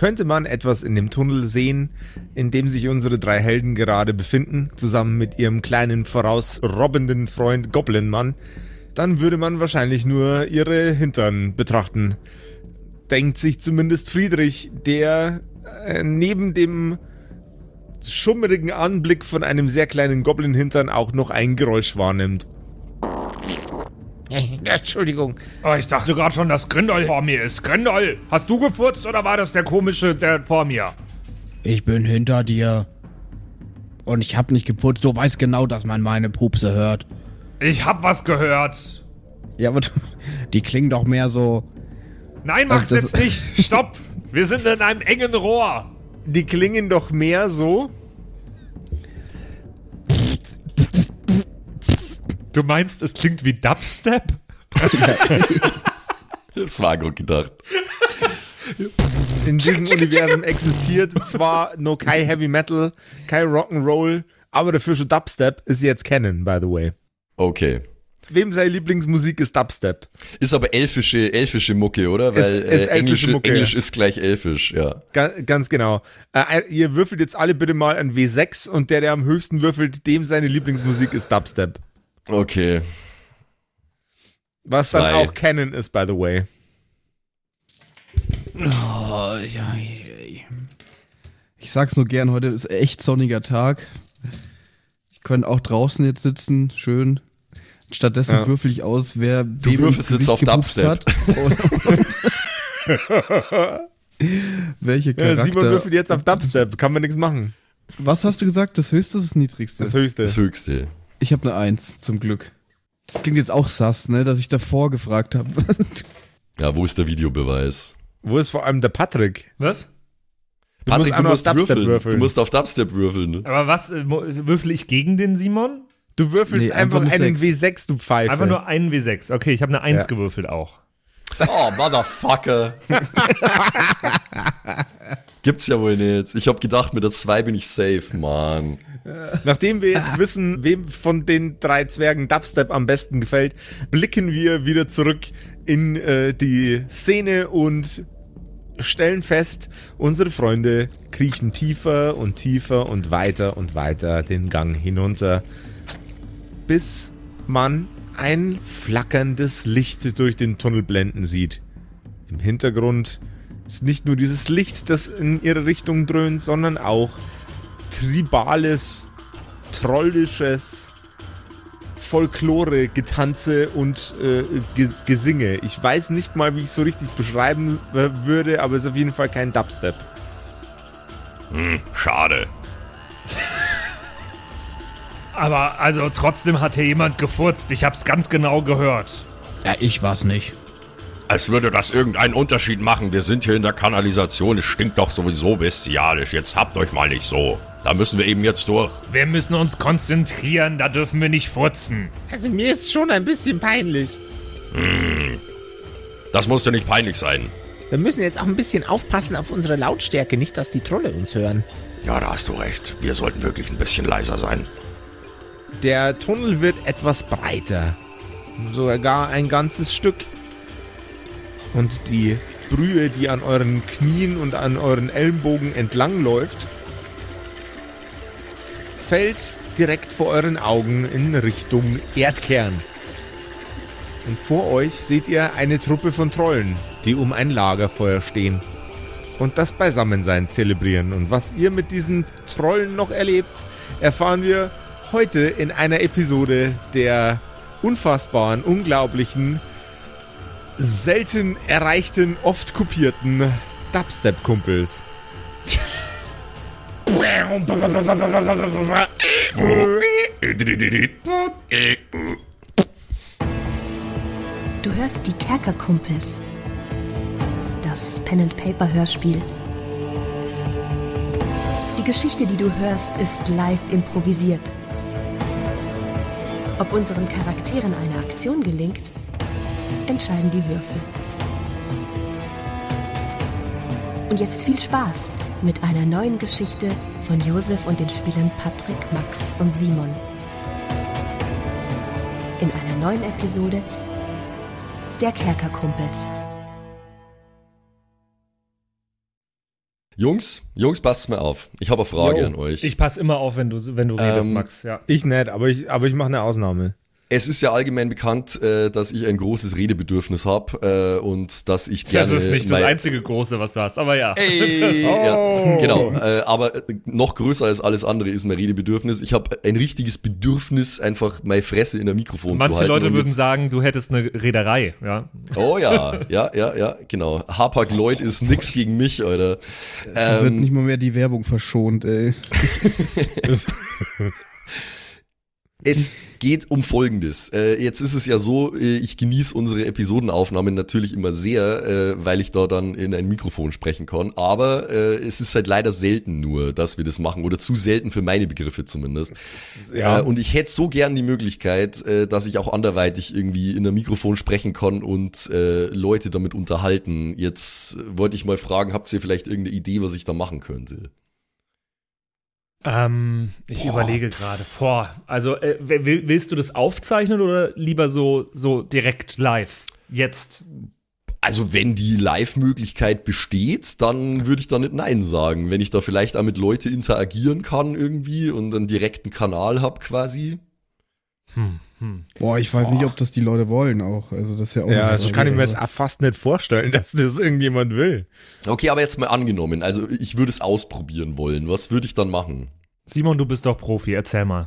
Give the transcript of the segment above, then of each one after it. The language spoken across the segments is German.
könnte man etwas in dem Tunnel sehen, in dem sich unsere 3 Helden gerade befinden, zusammen mit ihrem kleinen vorausrobbenden Freund Goblinmann, dann würde man wahrscheinlich nur ihre Hintern betrachten. Denkt sich zumindest Friedrich, der neben dem schummrigen Anblick von einem sehr kleinen Goblin-Hintern auch noch ein Geräusch wahrnimmt. Entschuldigung. Oh, ich dachte gerade schon, dass Grindol vor mir ist. Grindol, hast du gefurzt oder war das der komische, der vor mir? Ich bin hinter dir. Und ich hab nicht geputzt. Du weißt genau, dass man meine Pupse hört. Ich hab was gehört. Ja, aber die klingen doch mehr so... Nein, mach's jetzt nicht. Stopp. Wir sind in einem engen Rohr. Die klingen doch mehr so... Du meinst, es klingt wie Dubstep? Das war gut gedacht. In diesem Universum existiert zwar noch kein Heavy Metal, kein Rock'n'Roll, aber dafür schon Dubstep ist jetzt Canon, by the way. Okay. Wem seine Lieblingsmusik ist Dubstep? Ist aber elfische Mucke, oder? Weil ist elfische Mucke. Englisch ist gleich elfisch, ja. Ganz genau. Ihr würfelt jetzt alle bitte mal ein W6 und der am höchsten würfelt, dem seine Lieblingsmusik ist Dubstep. Okay. Was 2. dann auch Canon ist, by the way. Oh, ja. Ich sag's nur gern, heute ist echt sonniger Tag. Ich könnte auch draußen jetzt sitzen, schön. Stattdessen würfel ich aus, wer Du würfelst jetzt auf Dubstep. Welche Charakter? Ja, Simon würfelt jetzt auf Dubstep, kann man nichts machen. Was hast du gesagt? Das Höchste ist das Niedrigste? Das Höchste. Das Höchste. Ich habe eine 1, zum Glück. Das klingt jetzt auch sass, ne, dass ich davor gefragt habe. Ja, wo ist der Videobeweis? Wo ist vor allem der Patrick? Was? Patrick, du musst auf Dubstep würfeln. Du musst auf Dubstep würfeln. Ne? Aber was, würfel ich gegen den Simon? Du würfelst einfach eine einen 6. W6, du Pfeife. Einfach nur einen W6. Okay, ich habe eine 1 gewürfelt auch. Oh, Motherfucker. Gibt's ja wohl nicht. Ich hab gedacht, mit der 2 bin ich safe, Mann. Nachdem wir jetzt wissen, wem von den 3 Zwergen Dubstep am besten gefällt, blicken wir wieder zurück in die Szene und stellen fest, unsere Freunde kriechen tiefer und tiefer und weiter den Gang hinunter, bis man ein flackerndes Licht durch den Tunnel blenden sieht. Im Hintergrund ist nicht nur dieses Licht, das in ihre Richtung dröhnt, sondern auch tribales, trollisches Folklore-Getanze und Gesinge. Ich weiß nicht mal, wie ich es so richtig beschreiben würde, aber es ist auf jeden Fall kein Dubstep. Schade. Aber also trotzdem hat hier jemand gefurzt. Ich hab's ganz genau gehört. Ja, ich war's nicht. Als würde das irgendeinen Unterschied machen. Wir sind hier in der Kanalisation. Es stinkt doch sowieso bestialisch. Jetzt habt euch mal nicht so. Da müssen wir eben jetzt durch. Wir müssen uns konzentrieren, da dürfen wir nicht furzen. Also mir ist schon ein bisschen peinlich. Das muss dir nicht peinlich sein. Wir müssen jetzt auch ein bisschen aufpassen auf unsere Lautstärke, nicht, dass die Trolle uns hören. Ja, da hast du recht. Wir sollten wirklich ein bisschen leiser sein. Der Tunnel wird etwas breiter. Sogar ein ganzes Stück. Und die Brühe, die an euren Knien und an euren Ellenbogen entlangläuft, fällt direkt vor euren Augen in Richtung Erdkern. Und vor euch seht ihr eine Truppe von Trollen, die um ein Lagerfeuer stehen und das Beisammensein zelebrieren. Und was ihr mit diesen Trollen noch erlebt, erfahren wir heute in einer Episode der unfassbaren, unglaublichen, selten erreichten, oft kopierten Dubstep-Kumpels. Du hörst die Kerkerkumpels. Das Pen-and-Paper-Hörspiel. Die Geschichte, die du hörst, ist live improvisiert. Ob unseren Charakteren eine Aktion gelingt, entscheiden die Würfel. Und jetzt viel Spaß mit einer neuen Geschichte von Josef und den Spielern Patrick, Max und Simon. In einer neuen Episode der Kerkerkumpels. Jungs, passt mal auf. Ich habe eine Frage an euch. Ich passe immer auf, wenn du redest, Max. Ja. Ich nicht, aber ich mache eine Ausnahme. Es ist ja allgemein bekannt, dass ich ein großes Redebedürfnis habe und dass ich gerne... Das ist nicht das einzige Große, was du hast, aber ja. Ey, ja, genau, aber noch größer als alles andere ist mein Redebedürfnis. Ich habe ein richtiges Bedürfnis, einfach meine Fresse in der Mikrofon zu halten. Manche Leute würden sagen, du hättest eine Reederei, ja. Oh ja, genau. Hapag-Lloyd ist nix gegen mich, Alter. Es wird nicht mal mehr die Werbung verschont, ey. Es geht um Folgendes. Jetzt ist es ja so, ich genieße unsere Episodenaufnahmen natürlich immer sehr, weil ich da dann in ein Mikrofon sprechen kann. Aber es ist halt leider selten nur, dass wir das machen. Oder zu selten für meine Begriffe zumindest. Ja. Und ich hätte so gern die Möglichkeit, dass ich auch anderweitig irgendwie in einem Mikrofon sprechen kann und Leute damit unterhalten. Jetzt wollte ich mal fragen, habt ihr vielleicht irgendeine Idee, was ich da machen könnte? Ich überlege gerade. Also willst du das aufzeichnen oder lieber so direkt live? Jetzt? Also wenn die Live-Möglichkeit besteht, dann würde ich da nicht Nein sagen. Wenn ich da vielleicht auch mit Leuten interagieren kann irgendwie und einen direkten Kanal habe quasi. Boah, ich weiß nicht, ob das die Leute wollen auch. Also das ist ja auch das kann ich mir jetzt fast nicht vorstellen, dass das irgendjemand will. Okay, aber jetzt mal angenommen. Also ich würde es ausprobieren wollen. Was würde ich dann machen? Simon, du bist doch Profi. Erzähl mal.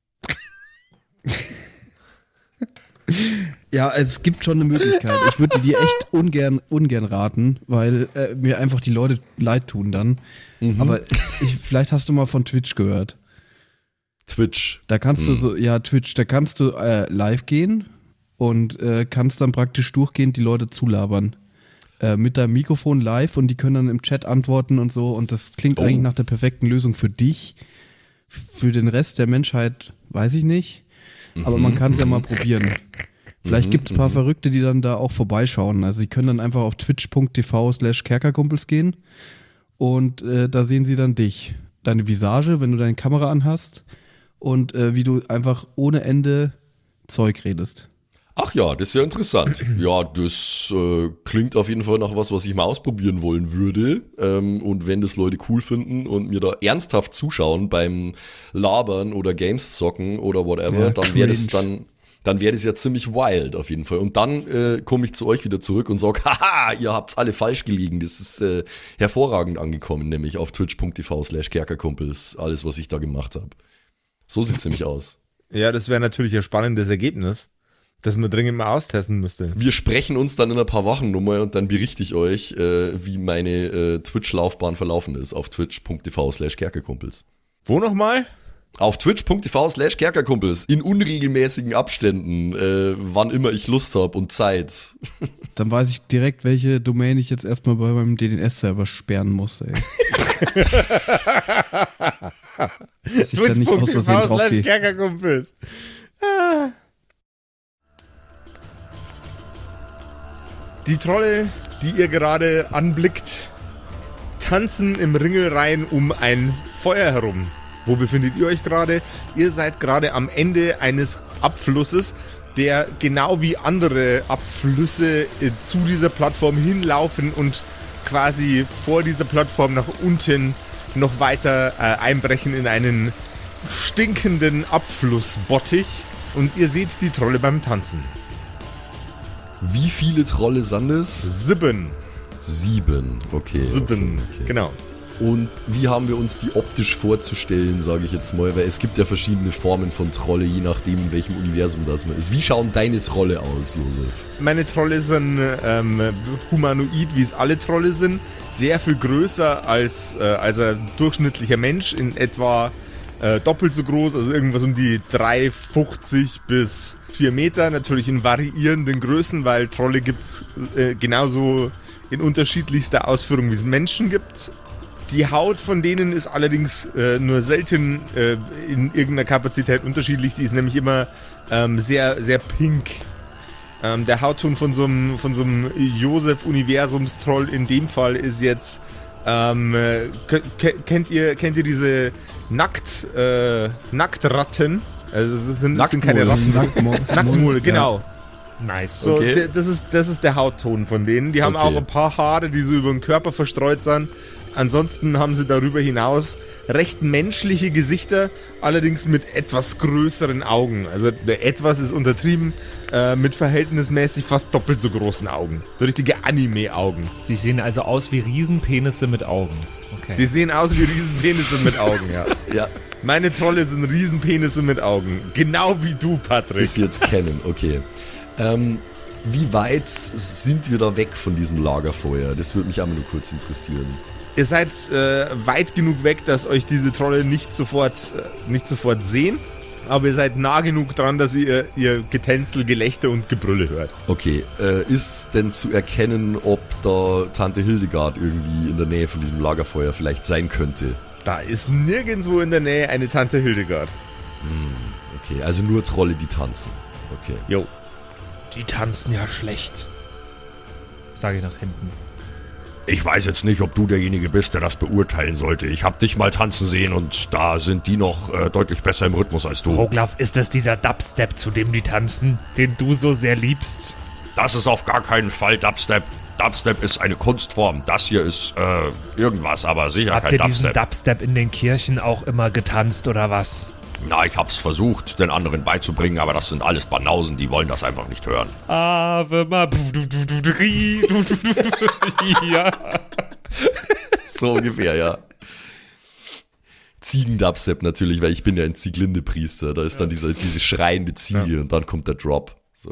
Ja, es gibt schon eine Möglichkeit. Ich würde dir echt ungern raten, weil mir einfach die Leute leid tun dann. Aber vielleicht hast du mal von Twitch gehört. Twitch. Da kannst du Twitch, da kannst du live gehen und kannst dann praktisch durchgehend die Leute zulabern. Mit deinem Mikrofon live und die können dann im Chat antworten und so und das klingt eigentlich nach der perfekten Lösung für dich. Für den Rest der Menschheit weiß ich nicht, aber man kann es ja mal probieren. Vielleicht gibt es ein paar Verrückte, die dann da auch vorbeischauen. Also sie können dann einfach auf twitch.tv/Kerkerkumpels gehen und da sehen sie dann dich. Deine Visage, wenn du deine Kamera anhast und wie du einfach ohne Ende Zeug redest. Ach ja, das ist ja interessant. Ja, das klingt auf jeden Fall nach was ich mal ausprobieren wollen würde. Und wenn das Leute cool finden und mir da ernsthaft zuschauen beim Labern oder Games zocken oder whatever, dann wäre das ja ziemlich wild auf jeden Fall. Und dann komme ich zu euch wieder zurück und sage, haha, ihr habt's alle falsch gelegen. Das ist hervorragend angekommen, nämlich auf twitch.tv/Kerkerkumpels, alles, was ich da gemacht habe. So sieht's nämlich aus. Ja, das wäre natürlich ein spannendes Ergebnis, das man dringend mal austesten müsste. Wir sprechen uns dann in ein paar Wochen nochmal und dann berichte ich euch, wie meine Twitch-Laufbahn verlaufen ist auf twitch.tv/Kerkerkumpels. Wo nochmal? Auf twitch.tv/Kerkerkumpels in unregelmäßigen Abständen, wann immer ich Lust habe und Zeit. Dann weiß ich direkt, welche Domain ich jetzt erstmal bei meinem DNS-Server sperren muss, ey. Dass ich dann nicht aus Versehen draufgehe. Kerkerkumpels. Die Trolle, die ihr gerade anblickt, tanzen im Ringelreihen um ein Feuer herum. Wo befindet ihr euch gerade? Ihr seid gerade am Ende eines Abflusses, der genau wie andere Abflüsse zu dieser Plattform hinlaufen und quasi vor dieser Plattform nach unten noch weiter einbrechen in einen stinkenden Abflussbottich. Und ihr seht die Trolle beim Tanzen. Wie viele Trolle sind es? 7. 7, okay. 7, okay. Genau. Und wie haben wir uns die optisch vorzustellen, sage ich jetzt mal, weil es gibt ja verschiedene Formen von Trolle, je nachdem, in welchem Universum das man ist. Wie schauen deine Trolle aus, Josef? Meine Trolle sind humanoid, wie es alle Trolle sind. Sehr viel größer als ein durchschnittlicher Mensch, in etwa doppelt so groß, also irgendwas um die 3,50 bis 4 Meter. Natürlich in variierenden Größen, weil Trolle gibt es genauso in unterschiedlichster Ausführung, wie es Menschen gibt. Die Haut von denen ist allerdings nur selten in irgendeiner Kapazität unterschiedlich. Die ist nämlich immer sehr, sehr pink. Der Hautton von so einem Josef-Universums-Troll in dem Fall ist jetzt kennt ihr diese Nacktratten? Also es sind keine Ratten. Nacktmole, genau. Ja. Nice. So, okay. Das ist der Hautton von denen. Die haben auch ein paar Haare, die so über den Körper verstreut sind. Ansonsten haben sie darüber hinaus recht menschliche Gesichter, allerdings mit etwas größeren Augen. Also etwas ist untertrieben, mit verhältnismäßig fast doppelt so großen Augen. So richtige Anime-Augen. Sie sehen also aus wie Riesenpenisse mit Augen. Okay. Die sehen aus wie Riesenpenisse mit Augen, ja. Ja, Meine Trolle sind Riesenpenisse mit Augen. Genau wie du, Patrick. bis jetzt kennen, okay. Wie weit sind wir da weg von diesem Lagerfeuer? Das würde mich auch mal nur kurz interessieren. Ihr seid weit genug weg, dass euch diese Trolle nicht sofort sehen. Aber ihr seid nah genug dran, dass ihr Getänzel, Gelächter und Gebrülle hört. Okay, ist denn zu erkennen, ob da Tante Hildegard irgendwie in der Nähe von diesem Lagerfeuer vielleicht sein könnte? Da ist nirgendwo in der Nähe eine Tante Hildegard. Okay, also nur Trolle, die tanzen. Okay. Jo. Die tanzen ja schlecht. Sage ich nach hinten. Ich weiß jetzt nicht, ob du derjenige bist, der das beurteilen sollte. Ich habe dich mal tanzen sehen und da sind die noch deutlich besser im Rhythmus als du. Roglaf, ist das dieser Dubstep, zu dem die tanzen, den du so sehr liebst? Das ist auf gar keinen Fall Dubstep. Dubstep ist eine Kunstform. Das hier ist irgendwas, aber sicher Habt kein ihr diesen Dubstep. Dubstep in den Kirchen auch immer getanzt oder was? Na, ich hab's versucht, den anderen beizubringen, aber das sind alles Banausen, die wollen das einfach nicht hören. Ave Ma... Ja. So ungefähr, ja. Ziegendubstep natürlich, weil ich bin ja ein Zieglinde-Priester. Da ist dann diese schreiende Ziege und dann kommt der Drop. So.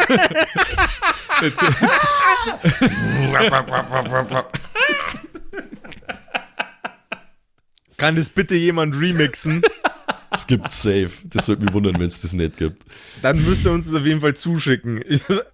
Kann das bitte jemand remixen? Es gibt safe. Das würde mich wundern, wenn es das nicht gibt. Dann müsst ihr uns das auf jeden Fall zuschicken.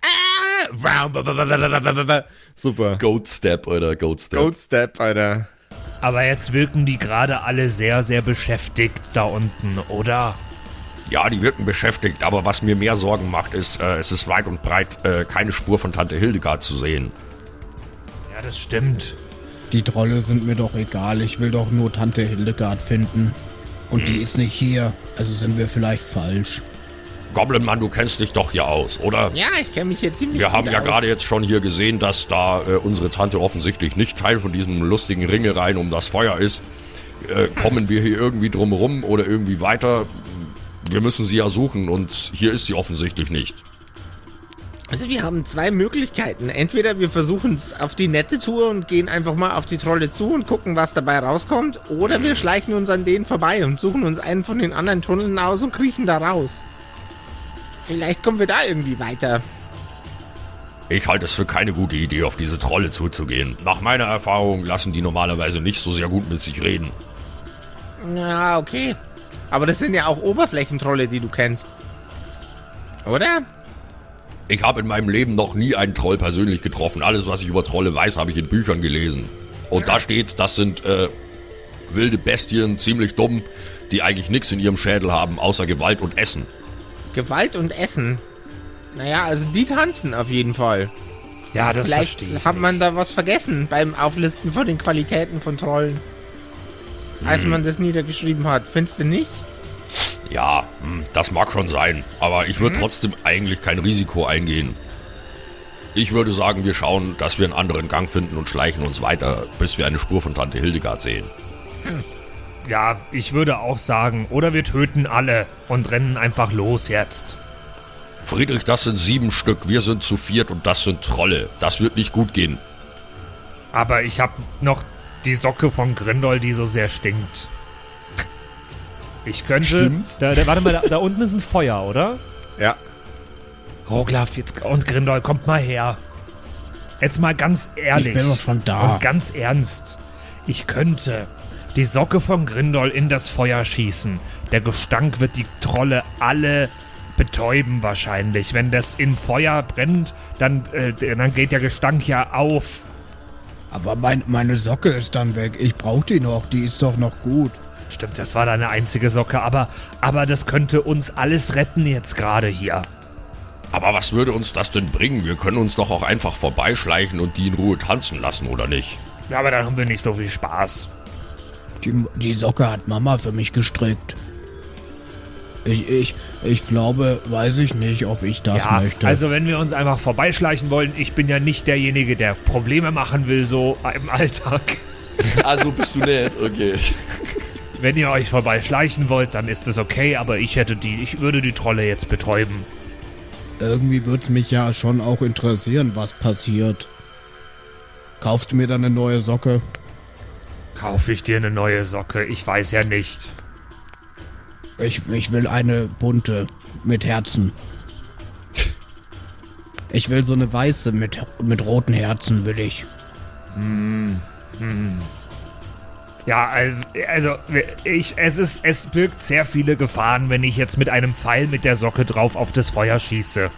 Super. Goat Step, Alter, Goat Step. Goat Step, Alter. Aber jetzt wirken die gerade alle sehr, sehr beschäftigt da unten, oder? Ja, die wirken beschäftigt, aber was mir mehr Sorgen macht, ist, es ist weit und breit keine Spur von Tante Hildegard zu sehen. Ja, das stimmt. Die Trolle sind mir doch egal. Ich will doch nur Tante Hildegard finden. Und die ist nicht hier. Also sind wir vielleicht falsch. Goblin-Mann, du kennst dich doch hier aus, oder? Ja, ich kenne mich hier ziemlich Wir gut haben ja aus. gerade jetzt schon hier gesehen, dass da unsere Tante offensichtlich nicht Teil von diesem lustigen Ringereien um das Feuer ist. Kommen wir hier irgendwie drum rum oder irgendwie weiter? Wir müssen sie ja suchen und hier ist sie offensichtlich nicht. Also wir haben zwei Möglichkeiten. Entweder wir versuchen es auf die nette Tour und gehen einfach mal auf die Trolle zu und gucken, was dabei rauskommt. Oder wir schleichen uns an denen vorbei und suchen uns einen von den anderen Tunneln aus und kriechen da raus. Vielleicht kommen wir da irgendwie weiter. Ich halte es für keine gute Idee, auf diese Trolle zuzugehen. Nach meiner Erfahrung lassen die normalerweise nicht so sehr gut mit sich reden. Ja, okay. Aber das sind ja auch Oberflächentrolle, die du kennst. Oder? Ich habe in meinem Leben noch nie einen Troll persönlich getroffen. Alles, was ich über Trolle weiß, habe ich in Büchern gelesen. Und da steht, das sind wilde Bestien, ziemlich dumm, die eigentlich nichts in ihrem Schädel haben, außer Gewalt und Essen. Gewalt und Essen. Naja, also die tanzen auf jeden Fall. Ja, das Vielleicht verstehe ich hat nicht. man da was vergessen beim Auflisten von den Qualitäten von Trollen. Als man das niedergeschrieben hat. Findest du nicht? Ja, das mag schon sein, aber ich würde trotzdem eigentlich kein Risiko eingehen. Ich würde sagen, wir schauen, dass wir einen anderen Gang finden und schleichen uns weiter, bis wir eine Spur von Tante Hildegard sehen. Ja, ich würde auch sagen, oder wir töten alle und rennen einfach los jetzt. Friedrich, das sind 7 Stück, wir sind zu 4 und das sind Trolle. Das wird nicht gut gehen. Aber ich habe noch die Socke von Grindol, die so sehr stinkt. Ich könnte... Stimmt's? Warte mal, da unten ist ein Feuer, oder? Ja. Roglaf jetzt und Grindol, kommt mal her. Jetzt mal ganz ehrlich. Ich bin doch schon da. Und ganz ernst. Ich könnte die Socke von Grindol in das Feuer schießen. Der Gestank wird die Trolle alle betäuben wahrscheinlich. Wenn das in Feuer brennt, dann geht der Gestank ja auf. Aber meine Socke ist dann weg. Ich brauch die noch. Die ist doch noch gut. Stimmt, das war deine einzige Socke, aber das könnte uns alles retten jetzt gerade hier. Aber was würde uns das denn bringen? Wir können uns doch auch einfach vorbeischleichen und die in Ruhe tanzen lassen, oder nicht? Ja, aber dann haben wir nicht so viel Spaß. Die Socke hat Mama für mich gestrickt. Ich glaube, weiß ich nicht, ob ich das Ja, möchte. also wenn wir uns einfach vorbeischleichen wollen, ich bin ja nicht derjenige, der Probleme machen will, so im Alltag. Also bist du nett, okay. Wenn ihr euch vorbeischleichen wollt, dann ist es okay, aber ich würde die Trolle jetzt betäuben. Irgendwie würde es mich ja schon auch interessieren, was passiert. Kaufst du mir dann eine neue Socke? Kaufe ich dir eine neue Socke? Ich weiß ja nicht. Ich will eine bunte mit Herzen. Ich will so eine weiße mit roten Herzen, will ich. Ja, also es birgt sehr viele Gefahren, wenn ich jetzt mit einem Pfeil mit der Socke drauf auf das Feuer schieße.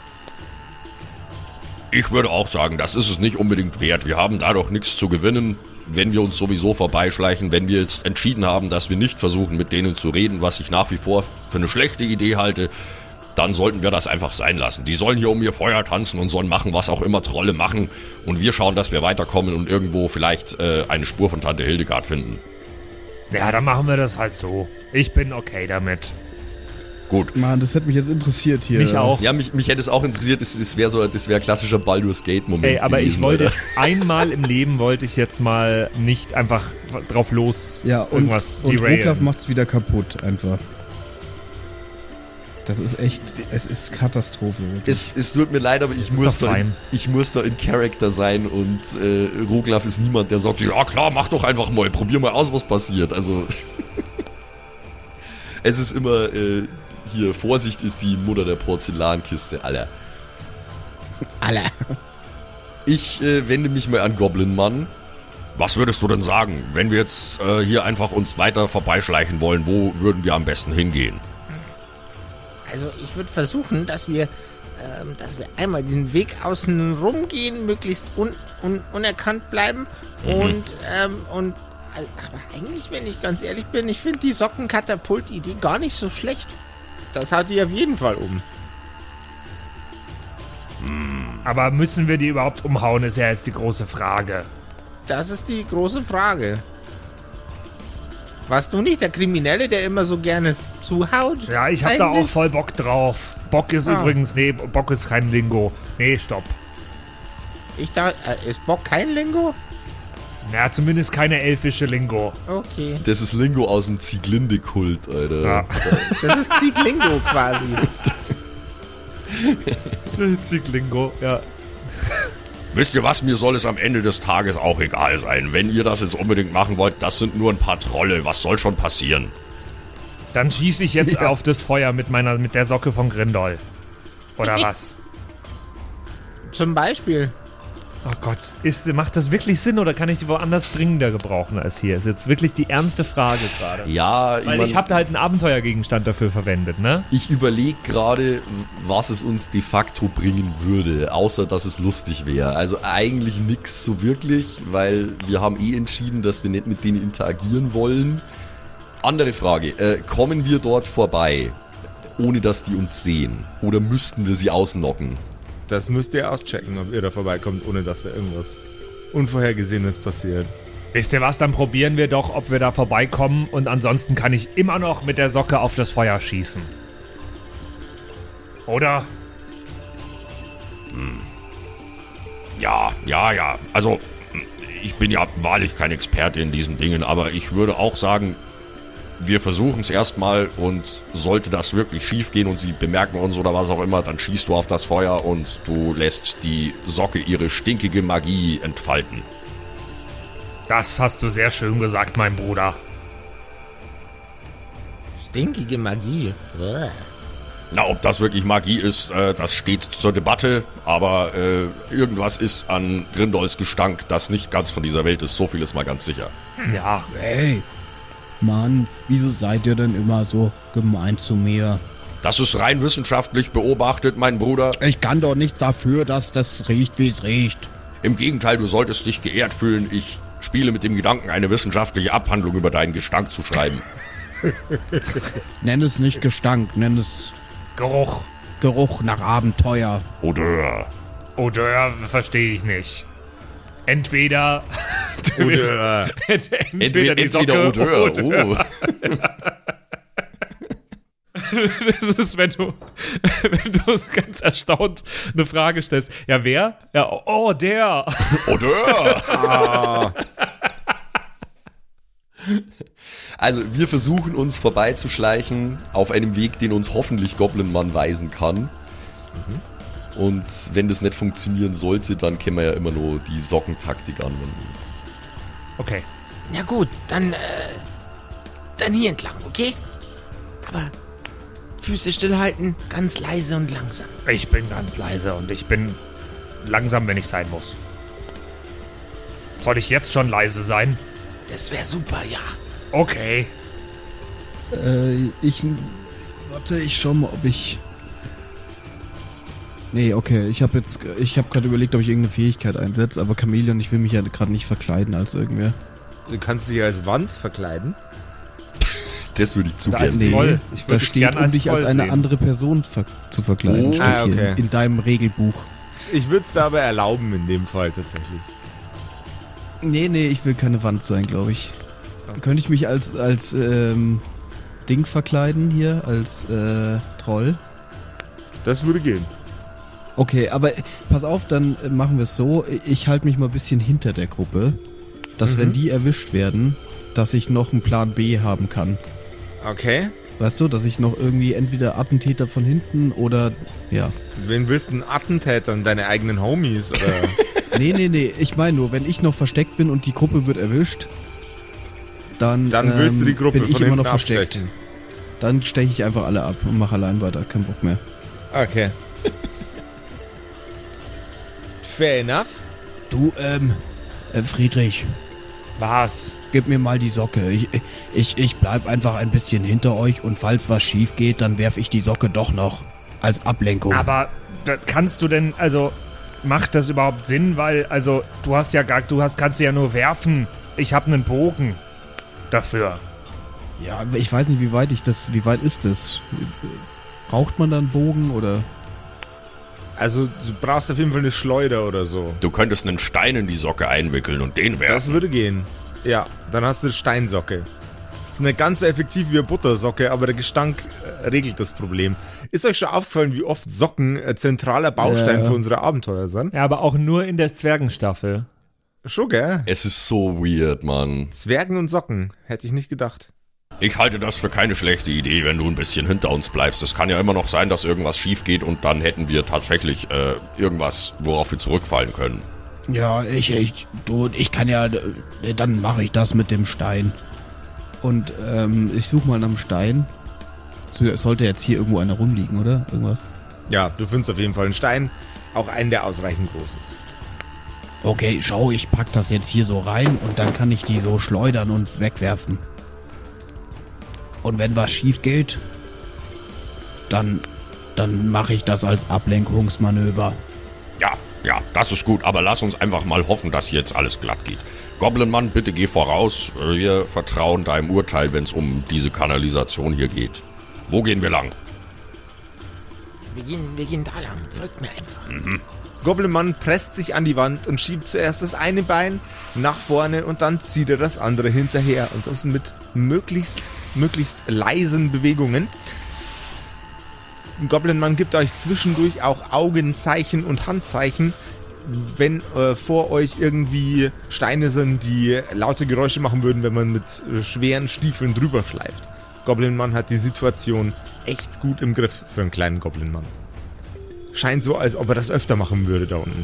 Ich würde auch sagen, das ist es nicht unbedingt wert. Wir haben dadurch nichts zu gewinnen, wenn wir uns sowieso vorbeischleichen. Wenn wir jetzt entschieden haben, dass wir nicht versuchen, mit denen zu reden, was ich nach wie vor für eine schlechte Idee halte, dann sollten wir das einfach sein lassen. Die sollen hier um ihr Feuer tanzen und sollen machen, was auch immer Trolle machen. Und wir schauen, dass wir weiterkommen und irgendwo vielleicht eine Spur von Tante Hildegard finden. Ja, dann machen wir das halt so. Ich bin okay damit. Gut. Mann, das hätte mich jetzt interessiert hier. Mich auch. Ja, mich hätte es auch interessiert, das wäre klassischer Baldur's Gate-Moment. Ey, aber gewesen, ich wollte Alter. jetzt einmal im Leben jetzt mal nicht einfach drauf los Ja, und irgendwas Roglaf derailen. macht's wieder kaputt, einfach. Das ist echt, es ist Katastrophe. Wirklich. Es tut mir leid, aber ich muss da in Character sein und Roglaf ist niemand, der sagt, ja klar, mach doch einfach mal, probier mal aus, was passiert. Also es ist immer hier, Vorsicht ist die Mutter der Porzellankiste, Alter. Ich wende mich mal an Goblin-Mann. Was würdest du denn sagen, wenn wir jetzt hier einfach uns weiter vorbeischleichen wollen, wo würden wir am besten hingehen? Also ich würde versuchen, dass wir einmal den Weg außen rum gehen, möglichst unerkannt bleiben und aber eigentlich, wenn ich ganz ehrlich bin, ich finde die Sockenkatapult-Idee gar nicht so schlecht. Das haut die auf jeden Fall um. Aber müssen wir die überhaupt umhauen, ist ja jetzt die große Frage. Das ist die große Frage. Warst du nicht der Kriminelle, der immer so gerne zuhaut? Ja, ich hab da auch voll Bock drauf. Bock ist übrigens, Bock ist kein Lingo. Nee, stopp. Ist Bock kein Lingo? Ja, zumindest keine elfische Lingo. Okay. Das ist Lingo aus dem Zieglinde-Kult, Alter. Ja. Das ist Zieglingo quasi. Zieglingo, ja. Wisst ihr was, mir soll es am Ende des Tages auch egal sein. Wenn ihr das jetzt unbedingt machen wollt, das sind nur ein paar Trolle. Was soll schon passieren? Dann schieße ich jetzt auf das Feuer mit der Socke von Grindol. Oder was? Zum Beispiel. Oh Gott, macht das wirklich Sinn oder kann ich die woanders dringender gebrauchen als hier? Ist jetzt wirklich die ernste Frage gerade. Ja, Weil ich habe da halt einen Abenteuergegenstand dafür verwendet, ne? Ich überlege gerade, was es uns de facto bringen würde, außer dass es lustig wäre. Also eigentlich nix so wirklich, weil wir haben entschieden, dass wir nicht mit denen interagieren wollen. Andere Frage, kommen wir dort vorbei, ohne dass die uns sehen? Oder müssten wir sie ausnocken? Das müsst ihr auschecken, ob ihr da vorbeikommt, ohne dass da irgendwas Unvorhergesehenes passiert. Wisst ihr was, dann probieren wir doch, ob wir da vorbeikommen und ansonsten kann ich immer noch mit der Socke auf das Feuer schießen. Oder? Ja. Also, ich bin ja wahrlich kein Experte in diesen Dingen, aber ich würde auch sagen, wir versuchen es erstmal und sollte das wirklich schief gehen und sie bemerken uns oder was auch immer, dann schießt du auf das Feuer und du lässt die Socke ihre stinkige Magie entfalten. Das hast du sehr schön gesagt, mein Bruder. Stinkige Magie. Na, ob das wirklich Magie ist, das steht zur Debatte, aber irgendwas ist an Grindols Gestank, das nicht ganz von dieser Welt ist, so viel ist mal ganz sicher. Ja, Hey, Mann, wieso seid ihr denn immer so gemein zu mir? Das ist rein wissenschaftlich beobachtet, mein Bruder. Ich kann doch nichts dafür, dass das riecht, wie es riecht. Im Gegenteil, du solltest dich geehrt fühlen. Ich spiele mit dem Gedanken, eine wissenschaftliche Abhandlung über deinen Gestank zu schreiben. Nenn es nicht Gestank, nenn es Geruch nach Abenteuer. Oder Odeur verstehe ich nicht. Entweder Oder entweder die Socke Odeur. Oh. Das ist, wenn du ganz erstaunt eine Frage stellst. Ja, wer? Ja, oh, der. Odeur. Also wir versuchen uns vorbeizuschleichen auf einem Weg, den uns hoffentlich Goblinmann weisen kann. Und wenn das nicht funktionieren sollte, dann können wir ja immer nur die Sockentaktik anwenden. Okay. Na gut, dann hier entlang, okay? Aber Füße stillhalten, ganz leise und langsam. Ich bin ganz leise und ich bin langsam, wenn ich sein muss. Soll ich jetzt schon leise sein? Das wäre super, ja. Okay. Ich schau mal, ob ich... Nee, okay, ich habe gerade überlegt, ob ich irgendeine Fähigkeit einsetze, aber Chamäleon, ich will mich ja gerade nicht verkleiden als irgendwer. Du kannst dich als Wand verkleiden. Das würde ich zu Da gerne ist sehen. Troll. Ich Da würde dich steht, gern um dich als Troll eine sehen. andere Person zu verkleiden, steht Ah, okay. hier in deinem Regelbuch. Ich würde es da aber erlauben in dem Fall tatsächlich. Nee, ich will keine Wand sein, glaube ich. Könnte ich mich als Ding verkleiden hier, als Troll? Das würde gehen. Okay, aber pass auf, dann machen wir es so. Ich halte mich mal ein bisschen hinter der Gruppe, dass wenn die erwischt werden, dass ich noch einen Plan B haben kann. Okay. Weißt du, dass ich noch irgendwie entweder Attentäter von hinten oder, ja. Wen willst du einen Attentäter und deine eigenen Homies? Oder? Nee, ich meine nur, wenn ich noch versteckt bin und die Gruppe wird erwischt, dann willst du die Gruppe bin ich von immer hinten noch versteckt. abstechen. Dann steche ich einfach alle ab und mache allein weiter, kein Bock mehr. Okay. Fair enough. Du, Friedrich, Was? gib mir mal die Socke. Ich bleib einfach ein bisschen hinter euch und falls was schief geht, dann werf ich die Socke doch noch als Ablenkung. Aber kannst du denn, also, macht das überhaupt Sinn? Weil, also, kannst du ja nur werfen. Ich habe einen Bogen dafür. Ja, ich weiß nicht, wie weit ist das? Braucht man dann Bogen oder? Also du brauchst auf jeden Fall eine Schleuder oder so. Du könntest einen Stein in die Socke einwickeln und den werfen. Das würde gehen. Ja, dann hast du eine Steinsocke. Ist nicht ganz so effektiv wie eine Buttersocke, aber der Gestank regelt das Problem. Ist euch schon aufgefallen, wie oft Socken ein zentraler Baustein für unsere Abenteuer sind? Ja, aber auch nur in der Zwergenstaffel. Schon, gell? Es ist so weird, Mann. Zwergen und Socken. Hätte ich nicht gedacht. Ich halte das für keine schlechte Idee, wenn du ein bisschen hinter uns bleibst. Es kann ja immer noch sein, dass irgendwas schief geht und dann hätten wir tatsächlich irgendwas, worauf wir zurückfallen können. Ja, ich kann ja, dann mache ich das mit dem Stein. Und ich suche mal nach dem Stein. Sollte jetzt hier irgendwo einer rumliegen, oder? Irgendwas? Ja, du findest auf jeden Fall einen Stein. Auch einen, der ausreichend groß ist. Okay, schau, ich pack das jetzt hier so rein und dann kann ich die so schleudern und wegwerfen. Und wenn was schief geht, dann mache ich das als Ablenkungsmanöver. Ja, das ist gut, aber lass uns einfach mal hoffen, dass hier jetzt alles glatt geht. Goblinmann, bitte geh voraus. Wir vertrauen deinem Urteil, wenn es um diese Kanalisation hier geht. Wo gehen wir lang? Wir gehen da lang. Folgt mir einfach. Goblinmann presst sich an die Wand und schiebt zuerst das eine Bein nach vorne und dann zieht er das andere hinterher. Und das mit möglichst leisen Bewegungen. Goblinmann gibt euch zwischendurch auch Augenzeichen und Handzeichen, wenn vor euch irgendwie Steine sind, die laute Geräusche machen würden, wenn man mit schweren Stiefeln drüber schleift. Goblinmann hat die Situation echt gut im Griff für einen kleinen Goblinmann. Scheint so, als ob er das öfter machen würde da unten.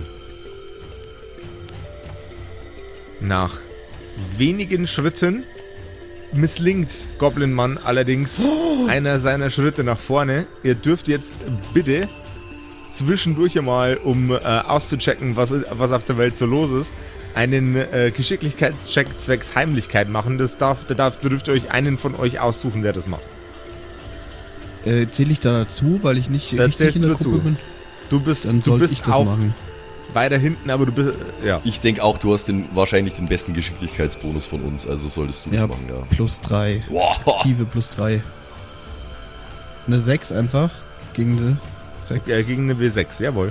Nach wenigen Schritten misslingt Goblinmann allerdings einer seiner Schritte nach vorne. Ihr dürft jetzt bitte zwischendurch einmal, um auszuchecken, was auf der Welt so los ist, einen Geschicklichkeitscheck zwecks Heimlichkeit machen. Dürft ihr euch einen von euch aussuchen, der das macht. Zähle ich da dazu, weil ich nicht Da richtig zählst in du der dazu. Gruppe bin? Du bist Dann sollte ich das auch machen. weiter hinten, aber du bist, ja. Ich denke auch, du hast wahrscheinlich den besten Geschicklichkeitsbonus von uns, also solltest du das Ja, machen, ja. +3. Wow. Aktive +3. Eine 6 einfach gegen eine 6. Gegen eine W6, jawohl.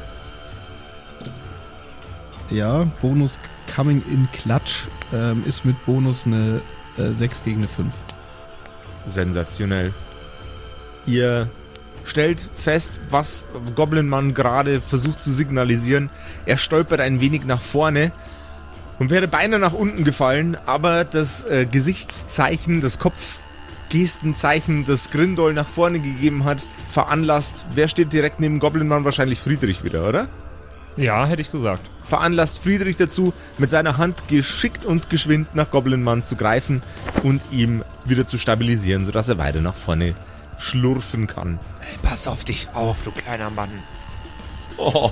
Ja, Bonus Coming in Klatsch ist mit Bonus eine 6 gegen eine 5. Sensationell. Ihr stellt fest, was Goblinmann gerade versucht zu signalisieren. Er stolpert ein wenig nach vorne und wäre beinahe nach unten gefallen, aber das Gesichtszeichen, das Kopfgestenzeichen, das Grindol nach vorne gegeben hat, veranlasst, wer steht direkt neben Goblinmann? Wahrscheinlich Friedrich wieder, oder? Ja, hätte ich gesagt. Veranlasst Friedrich dazu, mit seiner Hand geschickt und geschwind nach Goblinmann zu greifen und ihm wieder zu stabilisieren, sodass er weiter nach vorne schlurfen kann. Hey, pass auf dich auf, du kleiner Mann. Oh.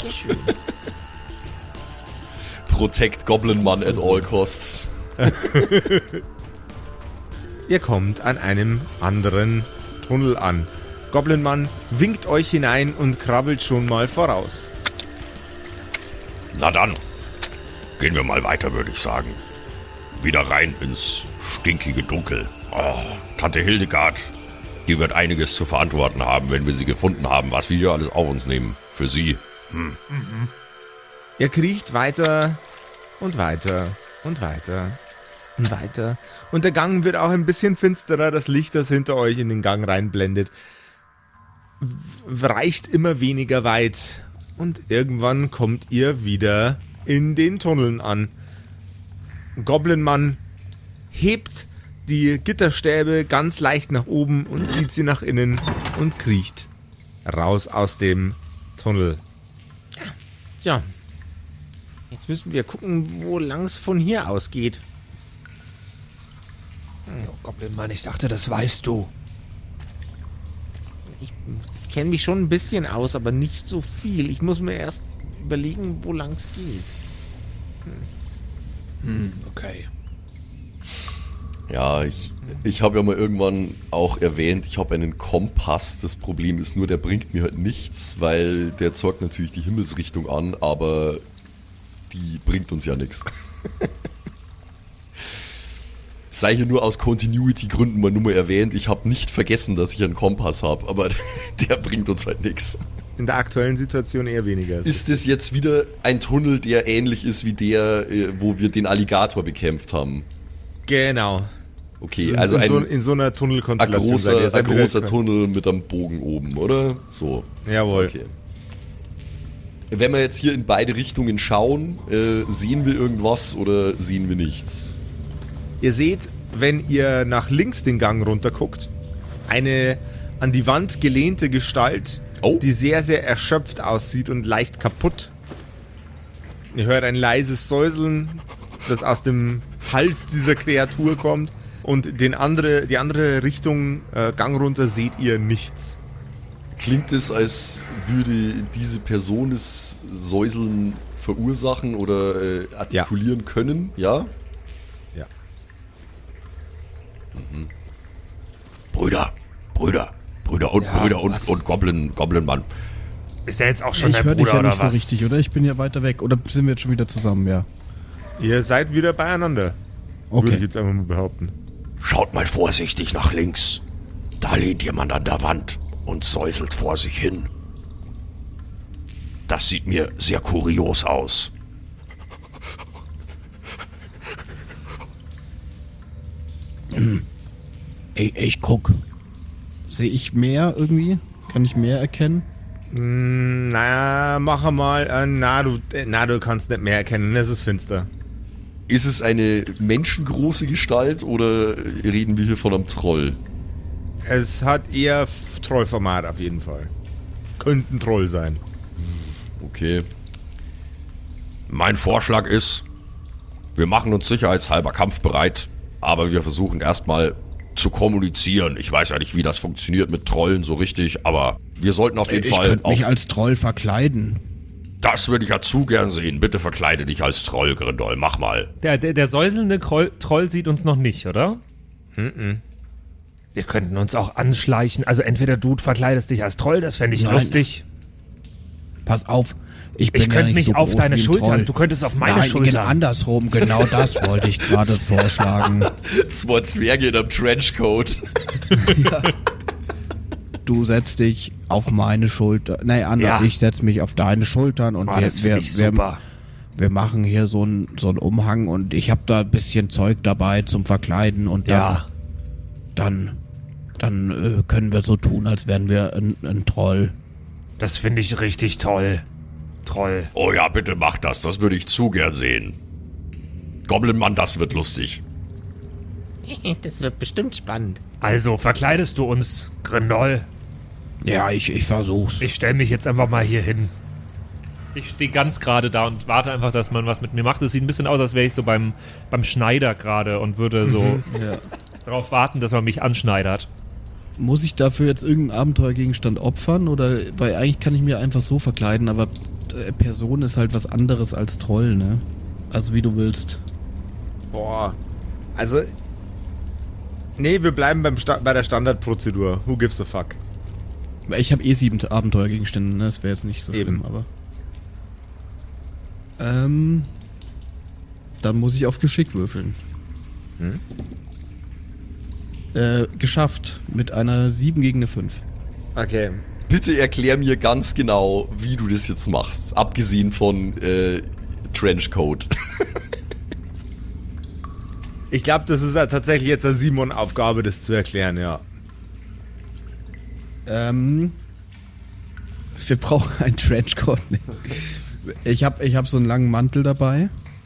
Protect Goblinmann at all costs. Ihr kommt an einem anderen Tunnel an. Goblinmann winkt euch hinein und krabbelt schon mal voraus. Na dann, gehen wir mal weiter, würde ich sagen. Wieder rein ins stinkige Dunkel. Oh, Tante Hildegard, die wird einiges zu verantworten haben, wenn wir sie gefunden haben, was wir hier alles auf uns nehmen. Für sie. Ihr kriecht weiter und weiter und weiter und weiter. Und der Gang wird auch ein bisschen finsterer. Das Licht, das hinter euch in den Gang reinblendet, reicht immer weniger weit. Und irgendwann kommt ihr wieder in den Tunneln an. Goblinmann hebt die Gitterstäbe ganz leicht nach oben und zieht sie nach innen und kriecht raus aus dem Tunnel. Tja, jetzt müssen wir gucken, wo lang es von hier aus geht. Oh, Goblinmann, ich dachte, das weißt du. Ich kenne mich schon ein bisschen aus, aber nicht so viel. Ich muss mir erst überlegen, wo lang es geht. Okay. Ja, ich habe ja mal irgendwann auch erwähnt, ich habe einen Kompass. Das Problem ist nur, der bringt mir halt nichts, weil der zeigt natürlich die Himmelsrichtung an, aber die bringt uns ja nichts. Sei hier nur aus Continuity-Gründen mal nur mal erwähnt, ich habe nicht vergessen, dass ich einen Kompass habe, aber der bringt uns halt nichts. In der aktuellen Situation eher weniger. Ist es jetzt wieder ein Tunnel, der ähnlich ist wie der, wo wir den Alligator bekämpft haben? Genau. Okay, also in so einer Tunnelkonstellation. ein großer Tunnel mit einem Bogen oben, oder? So. Jawohl. Okay. Wenn wir jetzt hier in beide Richtungen schauen, sehen wir irgendwas oder sehen wir nichts? Ihr seht, wenn ihr nach links den Gang runter guckt, eine an die Wand gelehnte Gestalt, die sehr, sehr erschöpft aussieht und leicht kaputt. Ihr hört ein leises Säuseln, das aus dem Hals dieser Kreatur kommt. Und die andere Richtung Gang runter seht ihr nichts. Klingt es, als würde diese Person das Säuseln verursachen oder artikulieren können? Ja? Ja. Mhm. Brüder und Goblinmann. Ist er jetzt auch schon Ich dein höre dich Bruder ja oder nicht so was? richtig, oder? Ich bin ja weiter weg. Oder sind wir jetzt schon wieder zusammen, ja? Ihr seid wieder beieinander. Würde ich Okay. jetzt einfach mal behaupten. Schaut mal vorsichtig nach links. Da lehnt jemand an der Wand und säuselt vor sich hin. Das sieht mir sehr kurios aus. Ich guck. Sehe ich mehr irgendwie? Kann ich mehr erkennen? Na, mach mal. Du kannst nicht mehr erkennen. Es ist finster. Ist es eine menschengroße Gestalt oder reden wir hier von einem Troll? Es hat eher Trollformat auf jeden Fall. Könnte ein Troll sein. Okay. Mein Vorschlag ist, wir machen uns sicherheitshalber kampfbereit, aber wir versuchen erstmal zu kommunizieren. Ich weiß ja nicht, wie das funktioniert mit Trollen so richtig, aber wir sollten auf jeden Ich Fall... könnte mich als Troll verkleiden. Das würde ich ja zu gern sehen. Bitte verkleide dich als Troll, Grindol. Mach mal. Der säuselnde Troll sieht uns noch nicht, oder? Wir könnten uns auch anschleichen. Also entweder du verkleidest dich als Troll, das fände ich Nein. lustig. Pass auf, ich bin Ich ja könnte nicht mich so auf groß deine wie ein Schultern. Troll. Du könntest auf meine Nein, Schultern. andersrum, genau das wollte ich gerade vorschlagen. Zwei Zwerge in einem Trenchcoat. Du setzt dich auf meine Schulter. Nein, anders, Ja. ich setz mich auf deine Schultern und Das finde ich super. wir machen hier so einen Umhang und ich habe da ein bisschen Zeug dabei zum Verkleiden und dann können wir so tun, als wären wir ein Troll. Das finde ich richtig toll. Troll. Oh ja, bitte mach das. Das würde ich zu gern sehen. Goblin-Mann, das wird lustig. Das wird bestimmt spannend. Also, verkleidest du uns, Grindol? Ja, ich versuch's. Ich stelle mich jetzt einfach mal hier hin. Ich stehe ganz gerade da und warte einfach, dass man was mit mir macht. Es sieht ein bisschen aus, als wäre ich so beim Schneider gerade und würde so darauf warten, dass man mich anschneidert. Muss ich dafür jetzt irgendeinen Abenteuergegenstand opfern? Oder, weil eigentlich kann ich mir einfach so verkleiden, aber Person ist halt was anderes als Troll, ne? Also wie du willst. Boah. Also. Nee, wir bleiben bei der Standardprozedur. Who gives a fuck? Ich habe 7 Abenteuergegenstände, ne? Das wäre jetzt nicht so schlimm, aber. Dann muss ich auf Geschick würfeln. Geschafft. Mit einer 7 gegen eine 5. Okay. Bitte erklär mir ganz genau, wie du das jetzt machst. Abgesehen von Trenchcoat. Ich glaube, das ist ja tatsächlich jetzt eine Simon-Aufgabe, das zu erklären, ja. Wir brauchen einen Trenchcoat. Ich hab so einen langen Mantel dabei.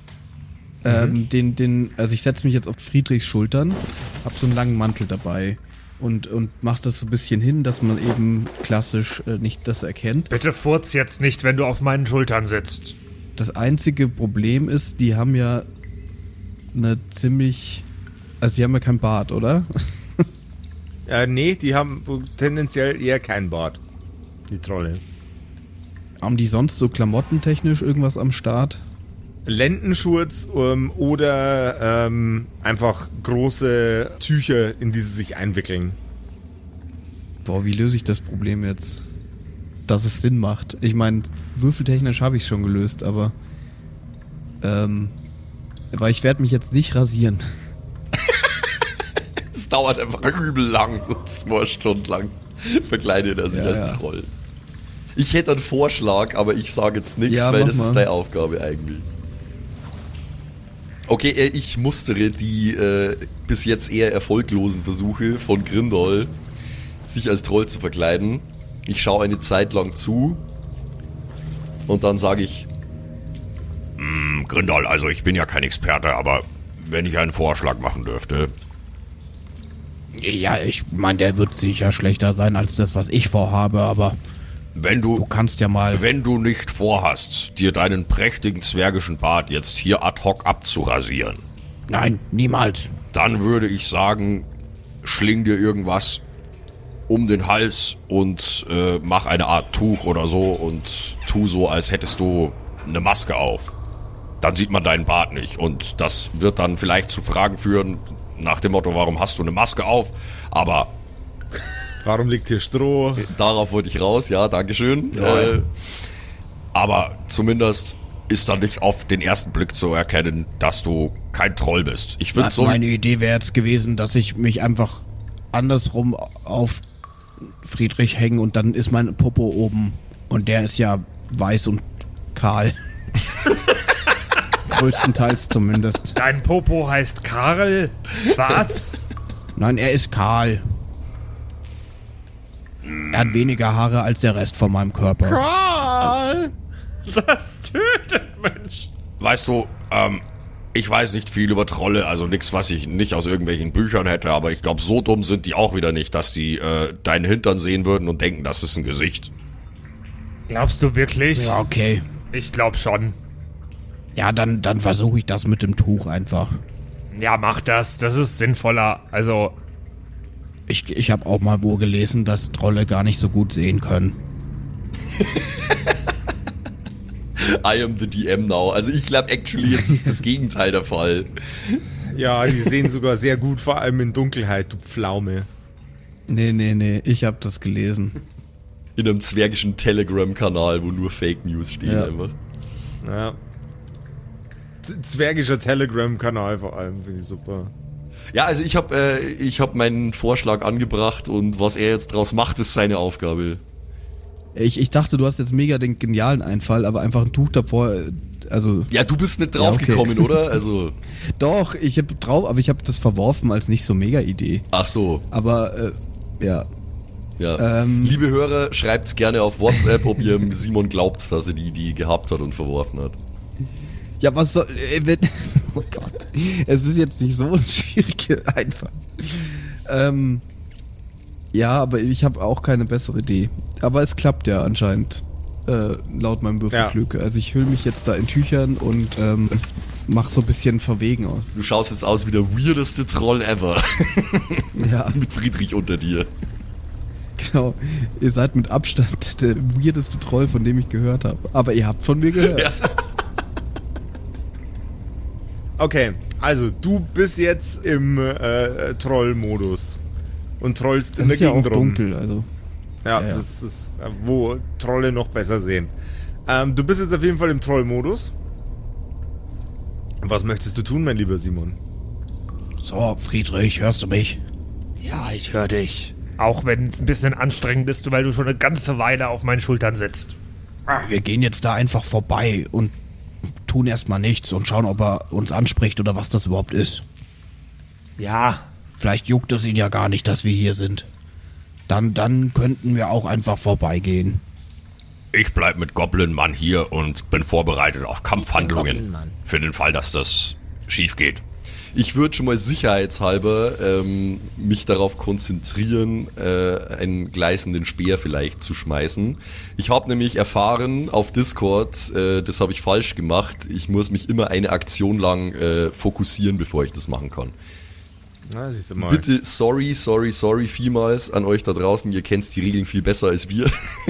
Also ich setze mich jetzt auf Friedrichs Schultern, hab so einen langen Mantel dabei und mach das so ein bisschen hin, dass man eben klassisch nicht das erkennt. Bitte furz jetzt nicht, wenn du auf meinen Schultern sitzt. Das einzige Problem ist, die haben ja eine ziemlich... Also die haben ja kein Bart, oder? Nee, die haben tendenziell eher kein Bart. Die Trolle. Haben die sonst so klamottentechnisch irgendwas am Start? Lendenschurz oder einfach große Tücher, in die sie sich einwickeln. Boah, wie löse ich das Problem jetzt? Dass es Sinn macht. Ich meine, würfeltechnisch habe ich schon gelöst, aber weil ich werde mich jetzt nicht rasieren. Es dauert einfach übel lang, so 2 Stunden lang verkleidet er sich als Troll. Ich hätte einen Vorschlag, aber ich sage jetzt nichts, weil das ist deine Aufgabe eigentlich. Okay, ich mustere die bis jetzt eher erfolglosen Versuche von Grindol, sich als Troll zu verkleiden. Ich schaue eine Zeit lang zu und dann sage ich, Grindol, also ich bin ja kein Experte, aber wenn ich einen Vorschlag machen dürfte. Ja, ich meine, der wird sicher schlechter sein als das, was ich vorhabe, aber du kannst ja mal... Wenn du nicht vorhast, dir deinen prächtigen zwergischen Bart jetzt hier ad hoc abzurasieren. Nein, niemals. Dann würde ich sagen, schling dir irgendwas um den Hals und mach eine Art Tuch oder so und tu so, als hättest du eine Maske auf. Dann sieht man deinen Bart nicht und das wird dann vielleicht zu Fragen führen nach dem Motto, warum hast du eine Maske auf? Aber warum liegt hier Stroh? Darauf wollte ich raus, ja, dankeschön. Ja. Aber zumindest ist dann nicht auf den ersten Blick zu erkennen, dass du kein Troll bist. Ich finde so. Meine Idee wäre jetzt gewesen, dass ich mich einfach andersrum auf Friedrich hänge und dann ist mein Popo oben und der ist ja weiß und kahl. Größtenteils zumindest. Dein Popo heißt Karl? Was? Nein, er ist kahl. Er hat weniger Haare als der Rest von meinem Körper. Karl! Das tötet, Mensch. Weißt du, ich weiß nicht viel über Trolle, also nichts, was ich nicht aus irgendwelchen Büchern hätte, aber ich glaube, so dumm sind die auch wieder nicht, dass sie deinen Hintern sehen würden und denken, das ist ein Gesicht. Glaubst du wirklich? Ja, okay. Ich glaub schon. Ja, dann versuche ich das mit dem Tuch einfach. Ja, mach das. Das ist sinnvoller. Also... Ich habe auch mal wo gelesen, dass Trolle gar nicht so gut sehen können. I am the DM now. Also ich glaube, actually ist es das Gegenteil der Fall. Ja, die sehen sogar sehr gut, vor allem in Dunkelheit, du Pflaume. Nee, ich habe das gelesen. In einem zwergischen Telegram-Kanal, wo nur Fake News stehen einfach. Ja. Zwergischer Telegram-Kanal vor allem, finde ich super. Ja, also ich hab meinen Vorschlag angebracht und was er jetzt draus macht, ist seine Aufgabe. Ich dachte, du hast jetzt mega den genialen Einfall, aber einfach ein Tuch davor, also... Ja, du bist nicht draufgekommen, oder? Also... Doch, ich habe drauf, aber ich habe das verworfen als nicht so mega Idee. Ach so. Aber, ja. Ja. Liebe Hörer, schreibt's gerne auf WhatsApp, ob ihr Simon glaubt, dass er die gehabt hat und verworfen hat. Ja, was soll... Oh Gott. Es ist jetzt nicht so ein schwieriger einfach. Ja, aber ich habe auch keine bessere Idee. Aber es klappt ja anscheinend, laut meinem Würfelglück. Ja. Also ich hülle mich jetzt da in Tüchern und mach so ein bisschen verwegen aus. Du schaust jetzt aus wie der weirdeste Troll ever. Ja. Mit Friedrich unter dir. Genau. Ihr seid mit Abstand der weirdeste Troll, von dem ich gehört habe. Aber ihr habt von mir gehört. Ja. Okay, also du bist jetzt im Troll-Modus und trollst in der Gegend rum. Das ist ja auch dunkel, also. Ja, das ist, wo Trolle noch besser sehen. Du bist jetzt auf jeden Fall im Troll-Modus. Was möchtest du tun, mein lieber Simon? So, Friedrich, hörst du mich? Ja, ich höre dich. Auch wenn es ein bisschen anstrengend ist, weil du schon eine ganze Weile auf meinen Schultern sitzt. Wir gehen jetzt da einfach vorbei und tun erstmal nichts und schauen, ob er uns anspricht oder was das überhaupt ist. Ja. Vielleicht juckt es ihn ja gar nicht, dass wir hier sind. Dann könnten wir auch einfach vorbeigehen. Ich bleib mit Goblin-Mann hier und bin vorbereitet auf Kampfhandlungen. Für den Fall, dass das schief geht. Ich würde schon mal sicherheitshalber mich darauf konzentrieren, einen gleißenden Speer vielleicht zu schmeißen. Ich habe nämlich erfahren auf Discord, das habe ich falsch gemacht, ich muss mich immer eine Aktion lang fokussieren, bevor ich das machen kann. Na, siehst du mal. Bitte sorry vielmals an euch da draußen, ihr kennt die Regeln viel besser als wir.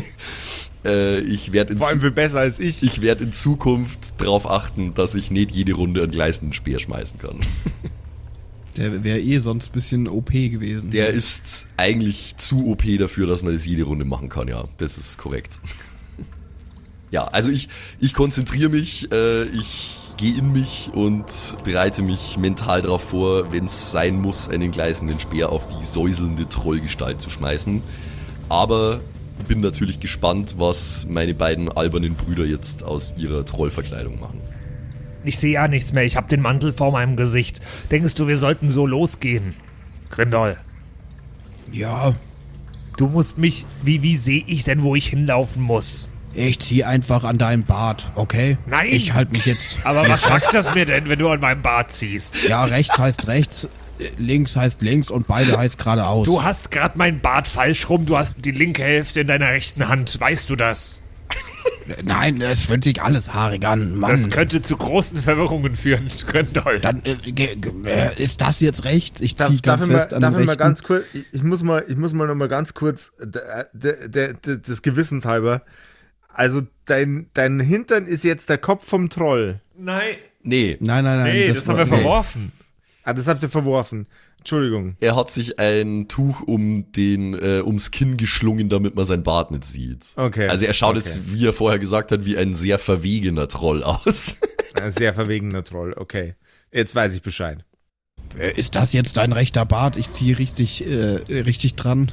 Vor allem viel besser als ich. Ich werde in Zukunft darauf achten, dass ich nicht jede Runde einen gleißenden Speer schmeißen kann. Der wäre sonst ein bisschen OP gewesen. Der ist eigentlich zu OP dafür, dass man das jede Runde machen kann, ja. Das ist korrekt. Ja, also ich konzentriere mich, ich gehe in mich und bereite mich mental darauf vor, wenn es sein muss, einen gleißenden Speer auf die säuselnde Trollgestalt zu schmeißen. Aber bin natürlich gespannt, was meine beiden albernen Brüder jetzt aus ihrer Trollverkleidung machen. Ich sehe ja nichts mehr, ich habe den Mantel vor meinem Gesicht. Denkst du, wir sollten so losgehen? Grindol. Ja. Du musst mich... Wie sehe ich denn, wo ich hinlaufen muss? Ich zieh einfach an deinem Bart, okay? Nein! Ich halte mich jetzt... Aber was sagt das mir denn, wenn du an meinem Bart ziehst? Ja, rechts heißt rechts, links heißt links und beide heißt geradeaus. Du hast gerade meinen Bart falsch rum, du hast die linke Hälfte in deiner rechten Hand, weißt du das? Nein, es fühlt sich alles haarig an, Mann. Das könnte zu großen Verwirrungen führen, Grindol. Dann ist das jetzt rechts? Ich ziehe ganz fest an den rechten. Ganz kurz, ich muss mal noch mal ganz kurz des Gewissens halber. Also dein Hintern ist jetzt der Kopf vom Troll. Nein. Nee. Nein. Nee, das haben wir verworfen. Ah, das habt ihr verworfen. Entschuldigung. Er hat sich ein Tuch ums Kinn geschlungen, damit man sein Bart nicht sieht. Okay. Also er schaut jetzt, wie er vorher gesagt hat, wie ein sehr verwegener Troll aus. Ein sehr verwegener Troll, okay. Jetzt weiß ich Bescheid. Ist das jetzt dein rechter Bart? Ich ziehe richtig dran.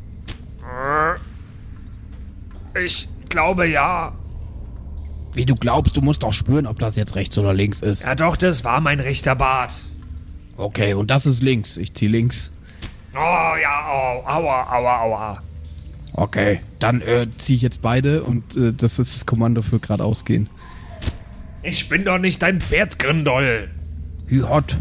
Ich glaube ja. Wie du glaubst, du musst doch spüren, ob das jetzt rechts oder links ist. Ja doch, das war mein rechter Bart. Okay, und das ist links. Ich ziehe links. Oh ja, aua. Okay, dann ziehe ich jetzt beide und das ist das Kommando für geradeaus gehen. Ich bin doch nicht dein Pferd, Grindol. Hot.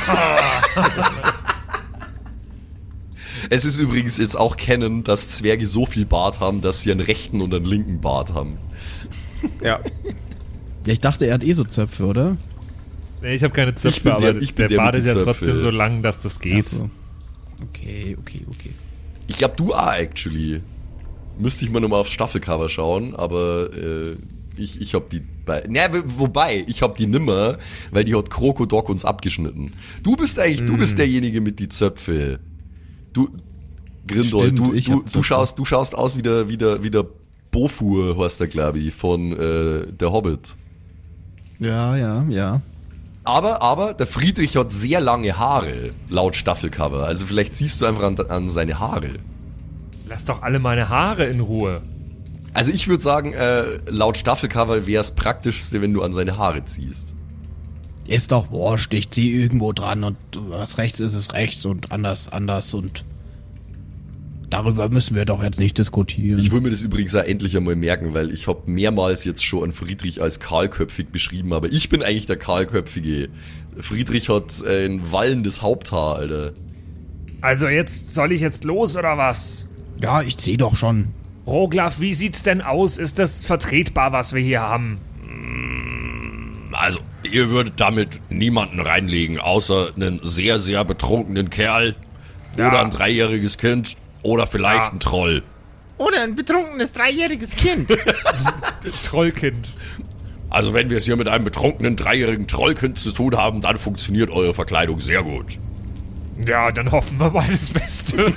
Es ist übrigens jetzt auch Canon, dass Zwerge so viel Bart haben, dass sie einen rechten und einen linken Bart haben. Ja. Ja, ich dachte, er hat so Zöpfe, oder? Nee, ich habe keine Zöpfe, aber der Bart ist ja trotzdem so lang, dass das geht. So. Okay. Ich glaube, du auch, actually. Müsste ich mal nochmal aufs Staffelcover schauen, aber ich habe die wobei, ich habe die nimmer, weil die hat Krokodok uns abgeschnitten. Du bist derjenige mit die Zöpfe. Du, Grindol, du schaust aus wie der Bofur, heißt der, glaube ich, von der Hobbit. Ja. Aber der Friedrich hat sehr lange Haare, laut Staffelcover. Also vielleicht siehst du einfach an seine Haare. Lass doch alle meine Haare in Ruhe. Also ich würde sagen, laut Staffelcover wäre es praktischste, wenn du an seine Haare ziehst. Ist doch wurscht, ich ziehe irgendwo dran und was rechts ist rechts und anders und... Darüber müssen wir doch jetzt nicht diskutieren. Ich will mir das übrigens auch endlich einmal merken, weil ich habe mehrmals jetzt schon an Friedrich als kahlköpfig beschrieben, aber ich bin eigentlich der kahlköpfige. Friedrich hat ein wallendes Haupthaar, Alter. Also soll ich jetzt los oder was? Ja, ich sehe doch schon. Roglaf, wie sieht's denn aus? Ist das vertretbar, was wir hier haben? Also, ihr würdet damit niemanden reinlegen, außer einen sehr, sehr betrunkenen Kerl oder ein 3-jähriges Kind oder vielleicht ein Troll. Oder ein betrunkenes 3-jähriges Kind. Trollkind. Also wenn wir es hier mit einem betrunkenen 3-jährigen Trollkind zu tun haben, dann funktioniert eure Verkleidung sehr gut. Ja, dann hoffen wir mal das Beste.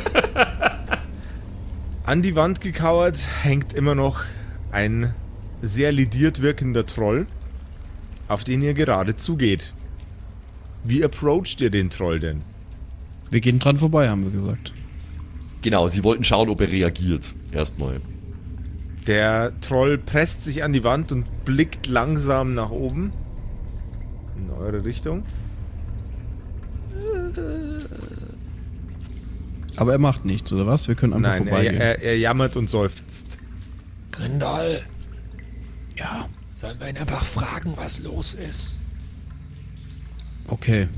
An die Wand gekauert hängt immer noch ein sehr lediert wirkender Troll, auf den ihr gerade zugeht. Wie approacht ihr den Troll denn? Wir gehen dran vorbei, haben wir gesagt. Genau, sie wollten schauen, ob er reagiert. Erstmal. Der Troll presst sich an die Wand und blickt langsam nach oben. In eure Richtung. Aber er macht nichts, oder was? Wir können einfach vorbeigehen. Er jammert und seufzt. Grindol. Ja. Sollen wir ihn einfach fragen, was los ist? Okay.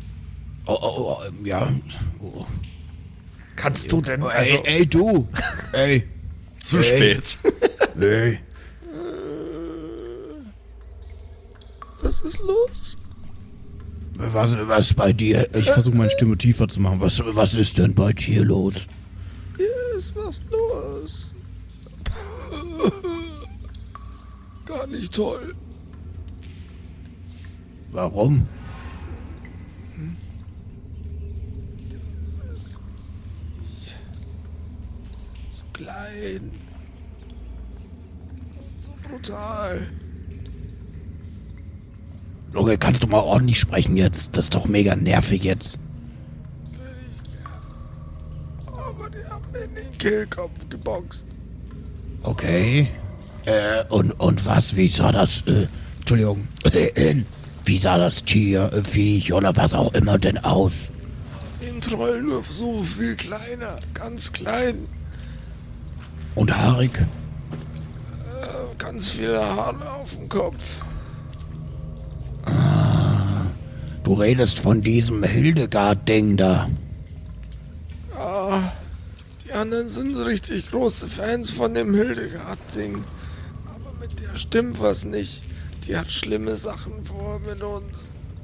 Ja. Oh. Kannst du denn... Ey, du! Ey! Zu spät. Ey! Was ist los? Was bei dir? Ich versuche meine Stimme tiefer zu machen. Was ist denn bei dir los? Hier ist was los. Gar nicht toll. Warum? So klein. So brutal. Okay, kannst du mal ordentlich sprechen jetzt? Das ist doch mega nervig jetzt. Aber die haben mir in den Kehlkopf geboxt. Okay. Und was? Wie sah das, Entschuldigung. Wie sah das Tier, Viech oder was auch immer denn aus? Den Troll nur so viel kleiner. Ganz klein. Und haarig? Ganz viele Haare auf dem Kopf. Du redest von diesem Hildegard-Ding da. Ah, die anderen sind richtig große Fans von dem Hildegard-Ding. Aber mit der stimmt was nicht. Die hat schlimme Sachen vor mit uns.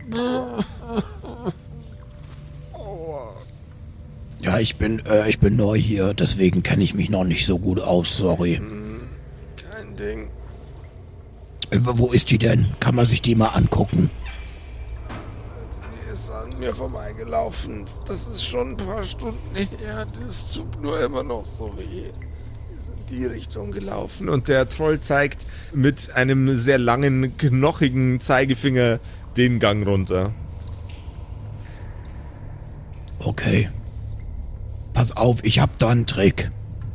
Aua. Ja, ich bin neu hier, deswegen kenne ich mich noch nicht so gut aus, sorry. Kein Ding. Wo ist die denn? Kann man sich die mal angucken? Die ist an mir vorbeigelaufen. Das ist schon ein paar Stunden her. Das tut nur immer noch so weh. Die ist in die Richtung gelaufen. Und der Troll zeigt mit einem sehr langen, knochigen Zeigefinger den Gang runter. Okay. Pass auf, ich hab da einen Trick.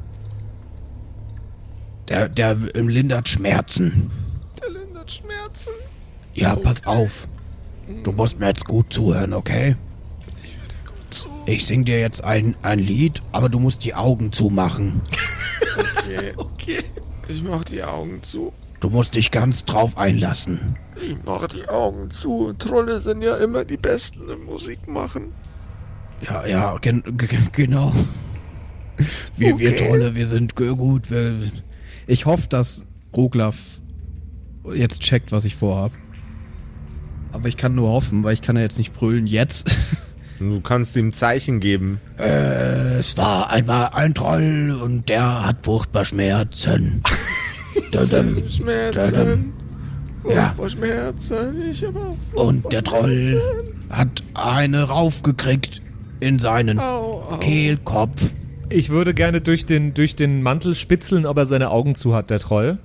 Der lindert Schmerzen. Der lindert Schmerzen. Ja, pass auf. Du musst mir jetzt gut zuhören, okay? Ich höre dir gut zu. Ich sing dir jetzt ein Lied, aber du musst die Augen zumachen. Okay. Ich mach die Augen zu. Du musst dich ganz drauf einlassen. Ich mach die Augen zu. Trolle sind ja immer die Besten im Musik machen. Ja, genau. Wir Trolle, wir sind gut. Ich hoffe, dass Roglaf jetzt checkt, was ich vorhab. Aber ich kann nur hoffen, weil ich kann ja jetzt nicht brüllen jetzt. Du kannst ihm Zeichen geben. Es war einmal ein Troll und der hat furchtbar Schmerzen. Schmerzen. Ja. Schmerzen. Ich hab auch Und der Troll hat eine raufgekriegt in seinen Kehlkopf. Ich würde gerne durch den Mantel spitzeln, ob er seine Augen zu hat, der Troll.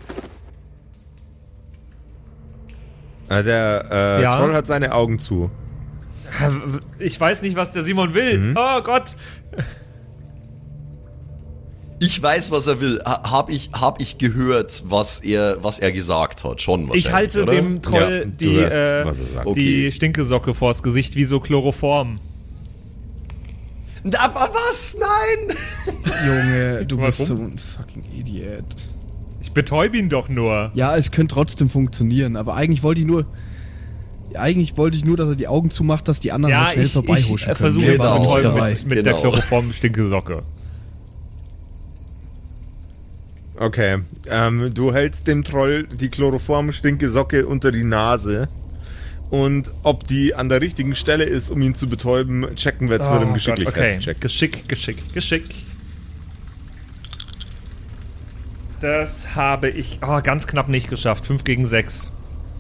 Der Troll hat seine Augen zu. Ich weiß nicht, was der Simon will. Oh Gott. Ich weiß, was er will. Hab ich gehört, was er gesagt hat. Schon wahrscheinlich, Ich halte oder? dem Troll du hörst, was er sagt. die Stinkesocke vors Gesicht wie so Chloroform. Aber was? Nein! Junge, du bist Warum? so ein fucking Idiot. Ich betäube ihn doch nur. Ja, es könnte trotzdem funktionieren, aber eigentlich wollte ich nur, dass er die Augen zumacht, dass die anderen halt schnell vorbeihuschen ich können. versuche Mehr ihn war zu auch nicht betäuben dabei. mit der Chloroform-Stinkesocke. Okay, du hältst dem Troll die Chloroform-Stinkesocke unter die Nase. Und ob die an der richtigen Stelle ist, um ihn zu betäuben, checken wir jetzt mit dem Geschicklichkeitscheck. Okay. Geschick. Das habe ich ganz knapp nicht geschafft. 5 gegen 6.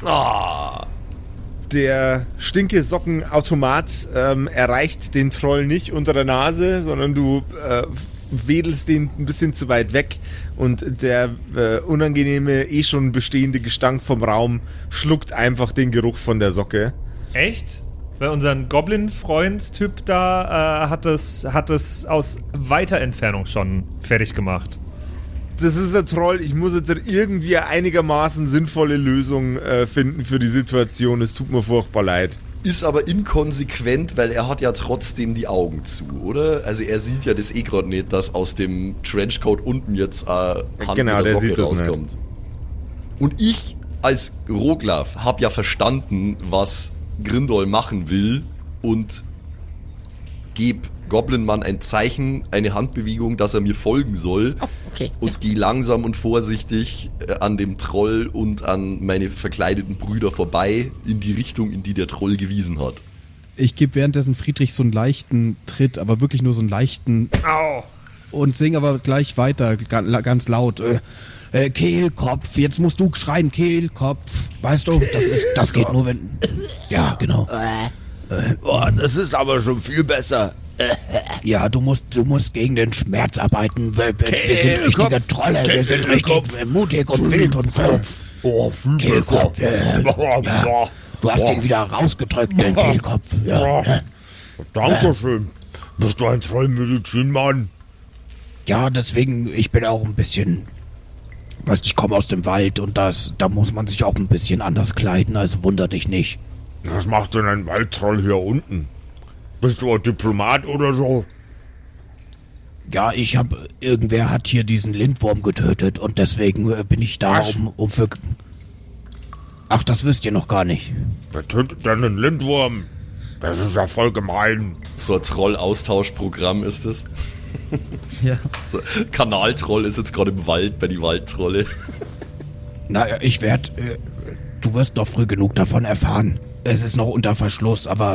Der Stinkesockenautomat erreicht den Troll nicht unter der Nase, sondern du wedelst den ein bisschen zu weit weg und der unangenehme, schon bestehende Gestank vom Raum schluckt einfach den Geruch von der Socke. Echt? Weil unseren Goblin-Freund-Typ da hat es aus weiter Entfernung schon fertig gemacht. Das ist der Troll, ich muss jetzt irgendwie einigermaßen sinnvolle Lösung finden für die Situation. Es tut mir furchtbar leid. Ist aber inkonsequent, weil er hat ja trotzdem die Augen zu, oder? Also er sieht ja das gerade nicht, dass aus dem Trenchcoat unten jetzt Hand genau, oder Socke der rauskommt. Nicht. Und ich als Roglaf habe ja verstanden, was Grindol machen will und gebe Goblinmann ein Zeichen, eine Handbewegung, dass er mir folgen soll. Oh, okay. Und gehe langsam und vorsichtig an dem Troll und an meine verkleideten Brüder vorbei in die Richtung, in die der Troll gewiesen hat. Ich gebe währenddessen Friedrich so einen leichten Tritt, aber wirklich nur so einen leichten. Au! Und sing aber gleich weiter, ganz laut. Kehlkopf, jetzt musst du schreien, Kehlkopf. Weißt du, das geht nur, wenn. Ja, genau. Das ist aber schon viel besser. Ja, du musst gegen den Schmerz arbeiten. Wir sind richtige Trolle, wir sind richtig mutig und wild und Kehlkopf. Ja. Du hast ihn wieder rausgedrückt, den Kehlkopf. Ja. Dankeschön. Bist du ein Trollmedizinmann? Ja, deswegen, ich bin auch ein bisschen. Weißt, ich komme aus dem Wald und da muss man sich auch ein bisschen anders kleiden, also wunder dich nicht. Was macht denn ein Waldtroll hier unten? Bist du ein Diplomat oder so? Ja, irgendwer hat hier diesen Lindwurm getötet und deswegen bin ich da, um für... Ach, das wisst ihr noch gar nicht. Wer tötet denn einen Lindwurm? Das ist ja voll gemein. So ein Troll-Austauschprogramm ist es. Ja. So, Kanaltroll ist jetzt gerade im Wald bei die Waldtrolle. Naja, du wirst noch früh genug davon erfahren. Es ist noch unter Verschluss, aber...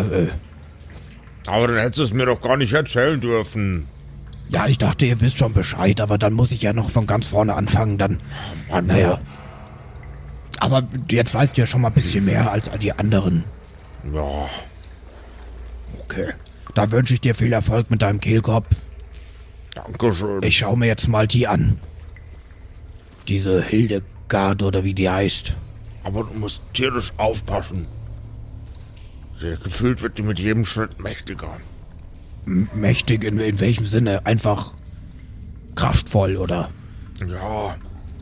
Aber dann hättest du es mir doch gar nicht erzählen dürfen. Ja, ich dachte, ihr wisst schon Bescheid, aber dann muss ich ja noch von ganz vorne anfangen, dann... Mann, naja. Aber jetzt weißt du ja schon mal ein bisschen mehr als die anderen. Ja. Okay. Da wünsche ich dir viel Erfolg mit deinem Kehlkopf. Dankeschön. Ich schaue mir jetzt mal die an. Diese Hildegard oder wie die heißt. Aber du musst tierisch aufpassen. Gefühlt wird die mit jedem Schritt mächtiger. Mächtig in welchem Sinne? Einfach kraftvoll, oder? Ja.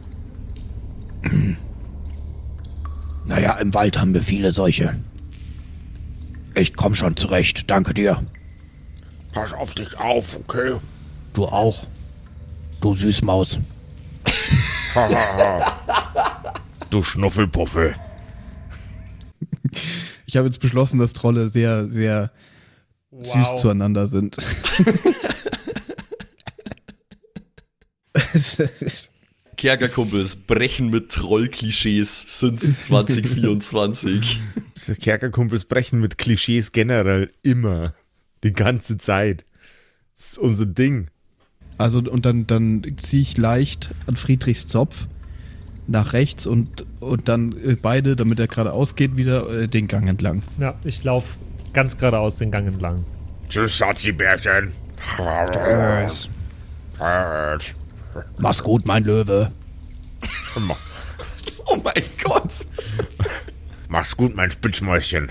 Naja, im Wald haben wir viele solche. Ich komm schon zurecht, danke dir. Pass auf dich auf, okay? Du auch. Du Süßmaus. Du Schnuffelpuffel. Ich habe jetzt beschlossen, dass Trolle sehr, sehr süß zueinander sind. Kerkerkumpels brechen mit Troll-Klischees sind's 2024. Kerkerkumpels brechen mit Klischees generell immer. Die ganze Zeit. Das ist unser Ding. Also und dann ziehe ich leicht an Friedrichs Zopf nach rechts und dann beide, damit er geradeaus geht, wieder den Gang entlang. Ja, ich laufe ganz geradeaus den Gang entlang. Tschüss, Schatzi-Bärchen. Tschüss. Mach's gut, mein Löwe. Oh mein Gott. Mach's gut, mein Spitzmäuschen.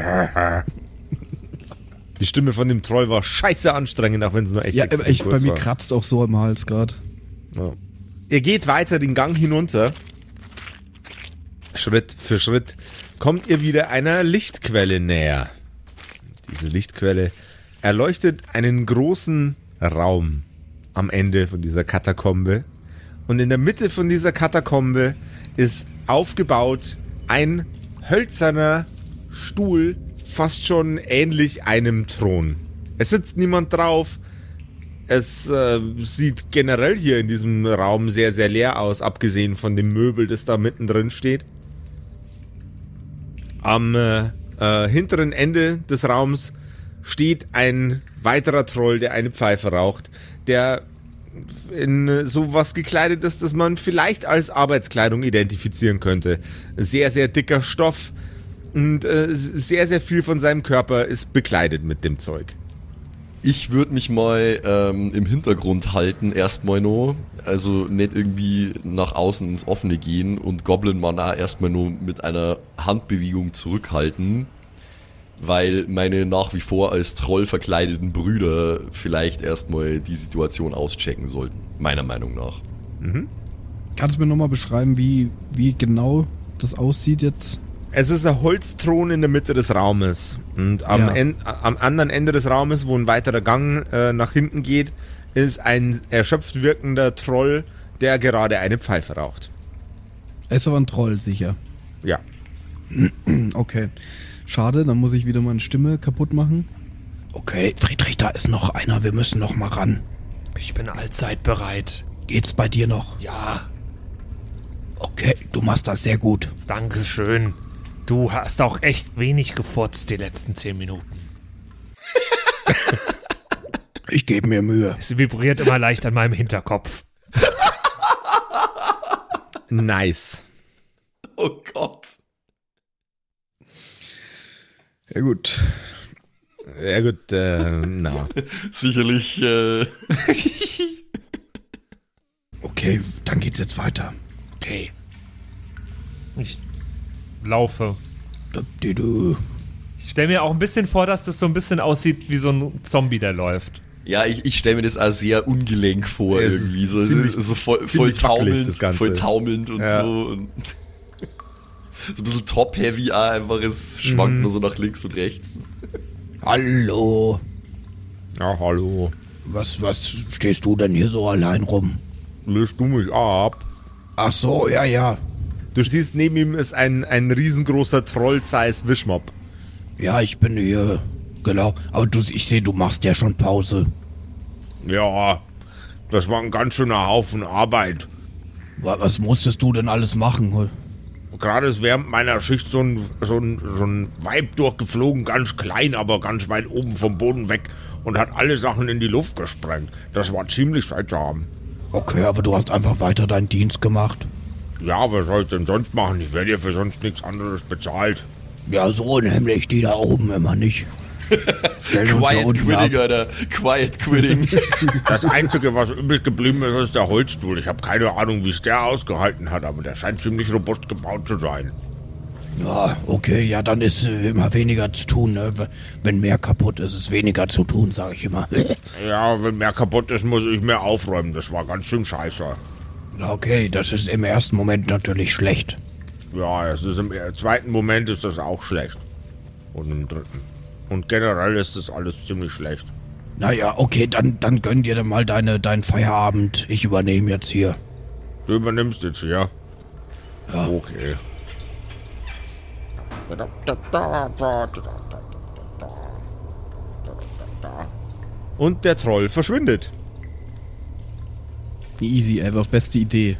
Die Stimme von dem Troll war scheiße anstrengend, auch wenn es nur echt extrem kurz bei mir kratzt auch so am Hals gerade. Ja. Ihr geht weiter den Gang hinunter. Schritt für Schritt kommt ihr wieder einer Lichtquelle näher. Diese Lichtquelle erleuchtet einen großen Raum am Ende von dieser Katakombe. Und in der Mitte von dieser Katakombe ist aufgebaut ein hölzerner Stuhl, fast schon ähnlich einem Thron. Es sitzt niemand drauf. Es sieht generell hier in diesem Raum sehr, sehr leer aus, abgesehen von dem Möbel, das da mittendrin steht. Am hinteren Ende des Raums steht ein weiterer Troll, der eine Pfeife raucht, der in sowas gekleidet ist, das man vielleicht als Arbeitskleidung identifizieren könnte. Sehr, sehr dicker Stoff und sehr, sehr viel von seinem Körper ist bekleidet mit dem Zeug. Ich würde mich mal im Hintergrund halten, erstmal noch. Also nicht irgendwie nach außen ins Offene gehen und Goblin-Mann auch erstmal nur mit einer Handbewegung zurückhalten, weil meine nach wie vor als Troll verkleideten Brüder vielleicht erstmal die Situation auschecken sollten, meiner Meinung nach. Mhm. Kannst du mir nochmal beschreiben, wie genau das aussieht jetzt? Es ist ein Holzthron in der Mitte des Raumes und am anderen Ende des Raumes, wo ein weiterer Gang nach hinten geht, ist ein erschöpft wirkender Troll, der gerade eine Pfeife raucht. Er ist aber ein Troll, sicher. Ja. Okay. Schade, dann muss ich wieder meine Stimme kaputt machen. Okay, Friedrich, da ist noch einer, wir müssen noch mal ran. Ich bin allzeit bereit. Geht's bei dir noch? Ja. Okay, du machst das sehr gut. Dankeschön. Du hast auch echt wenig gefurzt die letzten 10 Minuten. Ich gebe mir Mühe. Es vibriert immer leicht an meinem Hinterkopf. Nice. Oh Gott. Ja gut. Ja gut, na. Sicherlich, Okay, dann geht's jetzt weiter. Okay. Ich laufe. Ich stelle mir auch ein bisschen vor, dass das so ein bisschen aussieht wie so ein Zombie, der läuft. Ja, ich stelle mir das auch sehr ungelenk vor, es irgendwie. So, ziemlich, so voll taumelnd, und ja. so. Und so ein bisschen top-heavy auch einfach. Es schwankt nur so nach links und rechts. Hallo. Ja, hallo. Was stehst du denn hier so allein rum? Löst du mich ab? Ach so, ja. Du siehst, neben ihm ist ein riesengroßer Troll-Size Wischmopp. Ja, ich bin hier, genau. Aber ich sehe, du machst ja schon Pause. Ja, das war ein ganz schöner Haufen Arbeit. Was musstest du denn alles machen? Gerade ist während meiner Schicht so ein Weib durchgeflogen, ganz klein, aber ganz weit oben vom Boden weg und hat alle Sachen in die Luft gesprengt. Das war ziemlich seltsam. Okay, aber du hast einfach weiter deinen Dienst gemacht. Ja, was soll ich denn sonst machen? Ich werde ja für sonst nichts anderes bezahlt. Ja, so nämlich die da oben immer nicht. Stellen uns Quiet Quitting, Alter. Quiet Quitting. Das Einzige, was übrig geblieben ist, ist der Holzstuhl. Ich habe keine Ahnung, wie es der ausgehalten hat, aber der scheint ziemlich robust gebaut zu sein. Ja, okay, ja, dann ist immer weniger zu tun. Ne? Wenn mehr kaputt ist, ist weniger zu tun, sage ich immer. Ja, wenn mehr kaputt ist, muss ich mehr aufräumen. Das war ganz schön scheiße. Okay, das ist im ersten Moment natürlich schlecht. Ja, es ist im zweiten Moment ist das auch schlecht. Und im dritten. Und generell ist das alles ziemlich schlecht. Naja, okay, dann gönn dir mal deinen Feierabend. Ich übernehme jetzt hier. Du übernimmst jetzt hier? Ja. Okay. Und der Troll verschwindet. Easy, einfach beste Idee.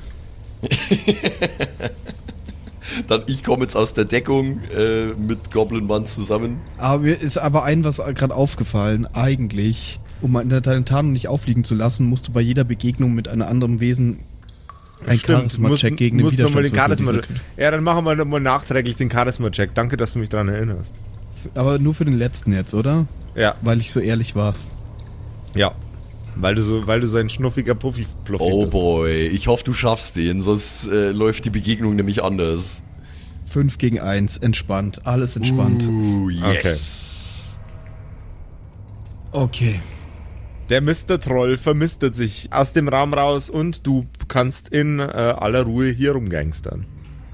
Dann ich komme jetzt aus der Deckung mit Goblin-Mann zusammen. Aber mir ist aber was gerade aufgefallen. Eigentlich, um deine Tarnung nicht auffliegen zu lassen, musst du bei jeder Begegnung mit einem anderen Wesen einen Charisma-Check gegen den Widerstand. Ja, dann machen wir nochmal nachträglich den Charisma-Check. Danke, dass du mich daran erinnerst. Aber nur für den letzten jetzt, oder? Ja. Weil ich so ehrlich war. Ja. Weil du so ein schnuffiger Puffi bist. Oh boy, ich hoffe, du schaffst den, sonst läuft die Begegnung nämlich anders. 5 gegen 1, entspannt, alles entspannt. Yes. Okay. Der Mr. Troll vermistet sich aus dem Raum raus und du kannst in aller Ruhe hier rumgangstern.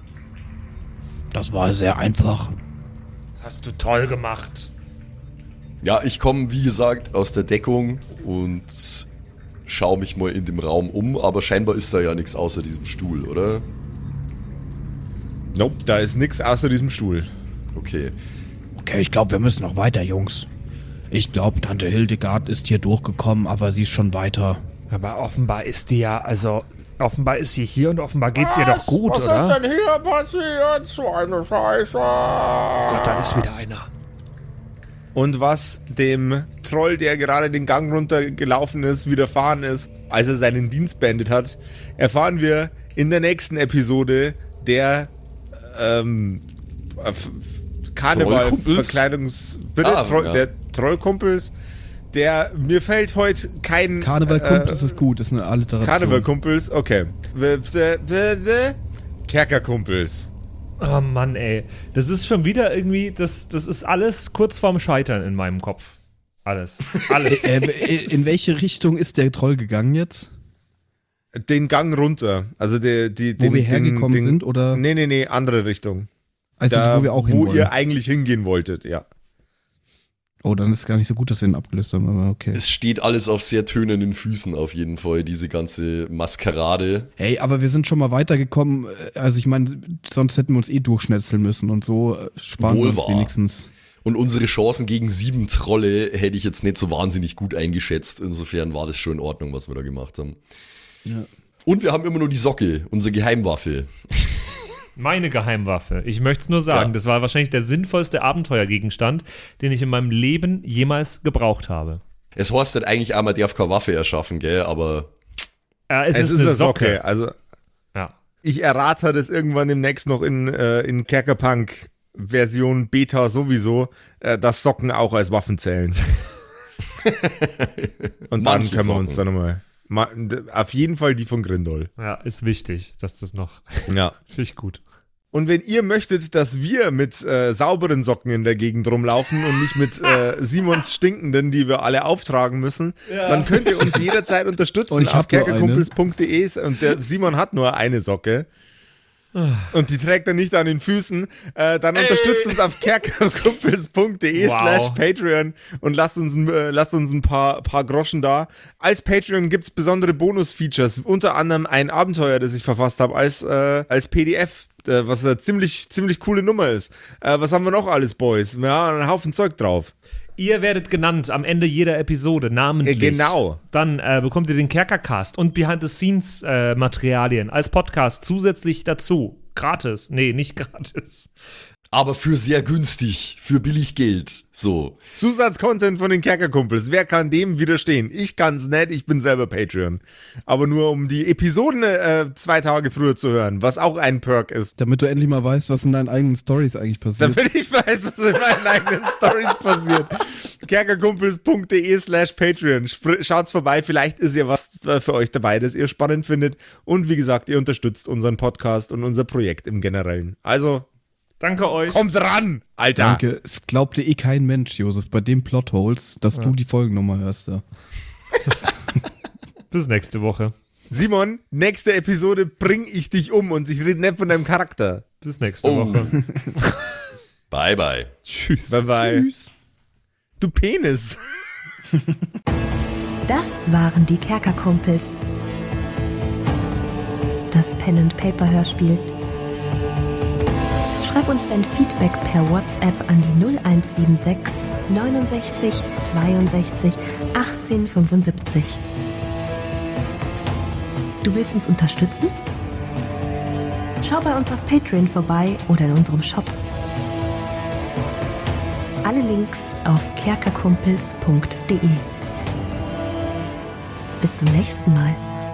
Das war sehr einfach. Das hast du toll gemacht. Ja, ich komme, wie gesagt, aus der Deckung und schaue mich mal in dem Raum um, aber scheinbar ist da ja nichts außer diesem Stuhl, oder? Nope, da ist nichts außer diesem Stuhl. Okay. Okay, ich glaube, wir müssen noch weiter, Jungs. Ich glaube, Tante Hildegard ist hier durchgekommen, aber sie ist schon weiter. Aber offenbar ist die ja, also offenbar ist sie hier und offenbar geht's ihr doch gut, was oder? Was ist denn hier passiert? So eine Scheiße. Gott, da ist wieder einer. Und was dem Troll, der gerade den Gang runtergelaufen ist, widerfahren ist, als er seinen Dienst beendet hat, erfahren wir in der nächsten Episode der Karneval-Verkleidungs... Der Trollkumpels. Der, mir fällt heute kein... Karneval-Kumpels ist gut, ist eine Alliteration. Karneval-Kumpels, okay. Kerkerkumpels. Oh Mann, ey. Das ist schon wieder irgendwie, das ist alles kurz vorm Scheitern in meinem Kopf. Alles. In welche Richtung ist der Troll gegangen jetzt? Den Gang runter. Also wo wir hergekommen sind, oder? Nee, andere Richtung. Also wo wir auch hin wollen. Wo ihr eigentlich hingehen wolltet, ja. Oh, dann ist es gar nicht so gut, dass wir ihn abgelöst haben, aber okay. Es steht alles auf sehr tönenden Füßen auf jeden Fall, diese ganze Maskerade. Hey, aber wir sind schon mal weitergekommen. Also ich meine, sonst hätten wir uns durchschnetzeln müssen und so sparen wir uns wenigstens. Und unsere Chancen gegen 7 Trolle hätte ich jetzt nicht so wahnsinnig gut eingeschätzt. Insofern war das schon in Ordnung, was wir da gemacht haben. Ja. Und wir haben immer nur die Socke, unsere Geheimwaffe. Meine Geheimwaffe. Ich möchte es nur sagen, das war wahrscheinlich der sinnvollste Abenteuergegenstand, den ich in meinem Leben jemals gebraucht habe. Es heißt halt eigentlich auch, man darf keine Waffe erschaffen, gell, aber... Es ist eine Socke. Also, ja. Ich errate das irgendwann demnächst noch in Kerkerpunk-Version Beta sowieso, dass Socken auch als Waffen zählen. Und dann können wir uns dann nochmal... Auf jeden Fall die von Grindol. Ja, ist wichtig, dass das noch... Ja. Finde ich gut. Und wenn ihr möchtet, dass wir mit sauberen Socken in der Gegend rumlaufen und nicht mit Simons stinkenden, die wir alle auftragen müssen, dann könnt ihr uns jederzeit unterstützen auf kerkerkumpels.de. Und der Simon hat nur eine Socke. Und die trägt er nicht an den Füßen. Dann unterstützt uns auf kerkerkumpels.de/Patreon und lasst uns ein paar Groschen da. Als Patreon gibt's besondere Bonus-Features, unter anderem ein Abenteuer, das ich verfasst habe, als PDF, was eine ziemlich coole Nummer ist. Was haben wir noch alles, Boys? Ja, einen Haufen Zeug drauf. Ihr werdet genannt am Ende jeder Episode, namentlich. Genau. Dann bekommt ihr den Kerkercast und Behind-the-Scenes-Materialien als Podcast zusätzlich dazu. Gratis. Nee, nicht gratis. Aber für sehr günstig, für billig Geld, so. Zusatzcontent von den Kerkerkumpels, wer kann dem widerstehen? Ich kann's nicht, ich bin selber Patreon. Aber nur um die Episoden 2 Tage früher zu hören, was auch ein Perk ist. Damit du endlich mal weißt, was in deinen eigenen Stories eigentlich passiert. Damit ich weiß, was in meinen eigenen Stories passiert. kerkerkumpels.de/Patreon. Schaut's vorbei, vielleicht ist ja was für euch dabei, das ihr spannend findet. Und wie gesagt, ihr unterstützt unseren Podcast und unser Projekt im Generellen. Also... Danke euch. Kommt ran, Alter. Danke. Es glaubte kein Mensch, Josef, bei den Plotholes, dass du die Folgennummer hörst. Ja. Bis nächste Woche. Simon, nächste Episode bring ich dich um und ich rede nicht von deinem Charakter. Bis nächste Woche. Bye, bye. Tschüss. Bye, bye. Tschüss. Du Penis. Das waren die Kerkerkumpels. Das Pen-and-Paper-Hörspiel. Schreib uns dein Feedback per WhatsApp an die 0176 69 62 18 75. Du willst uns unterstützen? Schau bei uns auf Patreon vorbei oder in unserem Shop. Alle Links auf kerkerkumpels.de. Bis zum nächsten Mal.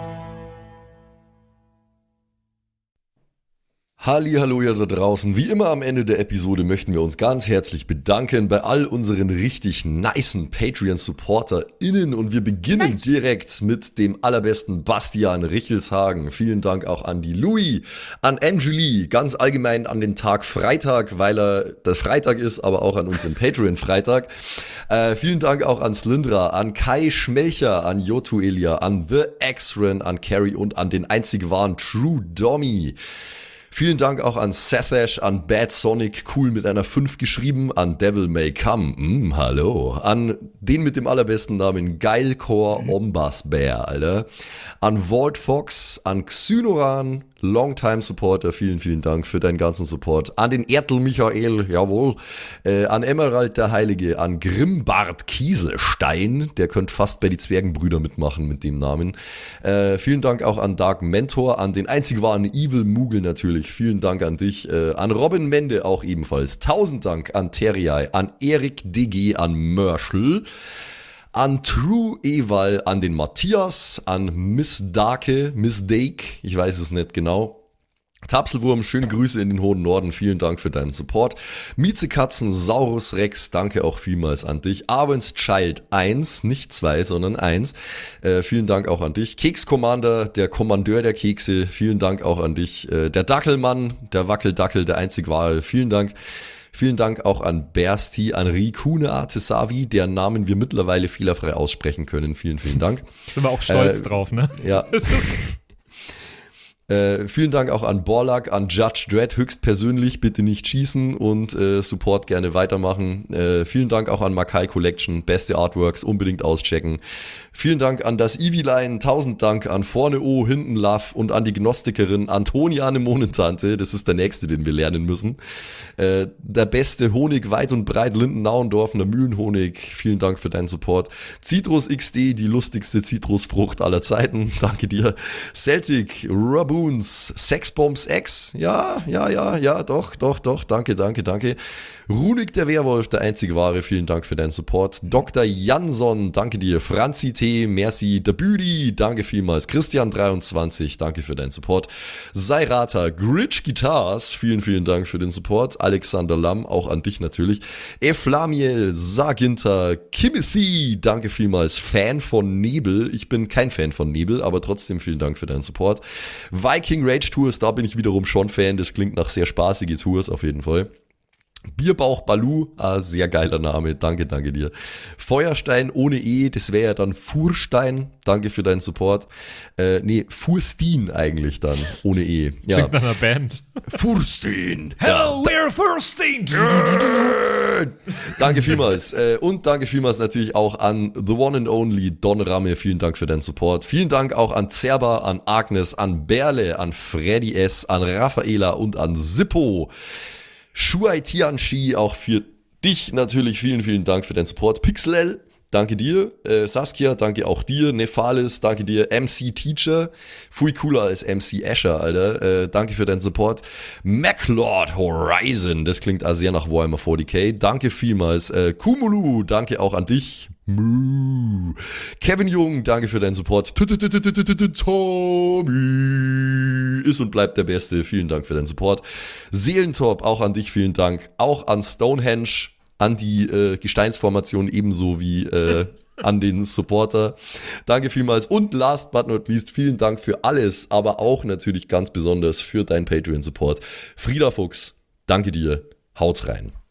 Hallihallo ihr da draußen. Wie immer am Ende der Episode möchten wir uns ganz herzlich bedanken bei all unseren richtig nicen Patreon-SupporterInnen und wir beginnen direkt mit dem allerbesten Bastian Richelshagen. Vielen Dank auch an die Louis, an Angeli, ganz allgemein an den Tag Freitag, weil er der Freitag ist, aber auch an uns im Patreon-Freitag. Vielen Dank auch an Slyndra, an Kai Schmelcher, an Jotu Elia, an The X-Ren, an Carrie und an den einzig wahren True Dommy. Vielen Dank auch an Sethash, an Bad Sonic, cool mit einer 5 geschrieben, an Devil May Come, hallo, an den mit dem allerbesten Namen Geilcore Ombas Bear, Alter, an Vault Fox, an Xynoran, Longtime Supporter, vielen, vielen Dank für deinen ganzen Support. An den Ertel Michael, jawohl. An Emerald der Heilige, an Grimbart Kieselstein, der könnte fast bei die Zwergenbrüder mitmachen mit dem Namen. Vielen Dank auch an Dark Mentor, an den einzig wahren Evil Moogle natürlich. Vielen Dank an dich. An Robin Mende auch ebenfalls. 1000 Dank an Terriai, an Erik DG, an Mörschel. An True Eval, an den Matthias, an Miss Dake, ich weiß es nicht genau. Tapselwurm, schöne Grüße in den hohen Norden, vielen Dank für deinen Support. Miezekatzen, Saurus Rex, danke auch vielmals an dich. Arben's Child 1, nicht 2, sondern 1, vielen Dank auch an dich. Keks Commander, der Kommandeur der Kekse, vielen Dank auch an dich. Der Dackelmann, der Wackeldackel, der einzig wahre, vielen Dank. Vielen Dank auch an Bersti, an Rikune Artesavi, deren Namen wir mittlerweile fehlerfrei aussprechen können. Vielen, vielen Dank. Sind wir auch stolz drauf, ne? Ja. Vielen Dank auch an Borlak, an Judge Dredd, höchstpersönlich, bitte nicht schießen und Support gerne weitermachen. Vielen Dank auch an Makai Collection, beste Artworks, unbedingt auschecken. Vielen Dank an das Eviline, 1000 Dank an Vorne O, Hinten Love und an die Gnostikerin Antoniane Monentante, das ist der nächste, den wir lernen müssen. Der beste Honig weit und breit, Linden-Nauendorfener Mühlenhonig, vielen Dank für deinen Support. Citrus XD, die lustigste Zitrusfrucht aller Zeiten, danke dir. Celtic, Raboons, Sexbombs X, ja, doch, danke. Runik der Werwolf, der einzige wahre, vielen Dank für deinen Support. Dr. Jansson, danke dir. Franzi T, merci. Der Büdi, danke vielmals. Christian23, danke für deinen Support. Sairata, Gritch Guitars, vielen, vielen Dank für den Support. Alexander Lamm, auch an dich natürlich. Eflamiel, Saginter, Kimothy, danke vielmals. Fan von Nebel, ich bin kein Fan von Nebel, aber trotzdem vielen Dank für deinen Support. Viking Rage Tours, da bin ich wiederum schon Fan, das klingt nach sehr spaßige Tours auf jeden Fall. Bierbauch Balu, sehr geiler Name, danke dir. Feuerstein ohne E, das wäre ja dann Furstein, danke für deinen Support. Furstin eigentlich dann, ohne E. Das klingt nach einer Band. Furstin. Hello, we're Furstin. Danke vielmals. Und danke vielmals natürlich auch an The One and Only Don Ramme, vielen Dank für deinen Support. Vielen Dank auch an Zerba, an Agnes, an Berle, an Freddy S., an Raffaela und an Sippo. Shuai Tianchi, auch für dich natürlich vielen, vielen Dank für deinen Support. Pixel, danke dir. Saskia, danke auch dir. Nephalis, danke dir. MC Teacher, viel cooler als MC Asher, Alter. Danke für deinen Support. MacLord Horizon, das klingt also sehr nach Warhammer 40k. Danke vielmals. Kumulu, danke auch an dich. Kevin Jung, danke für deinen Support. Tommy ist und bleibt der Beste. Vielen Dank für deinen Support. Seelentop, auch an dich vielen Dank. Auch an Stonehenge, an die Gesteinsformation ebenso wie an den Supporter. Danke vielmals. Und last but not least, vielen Dank für alles, aber auch natürlich ganz besonders für deinen Patreon-Support. Frieda Fuchs, danke dir. Haut's rein.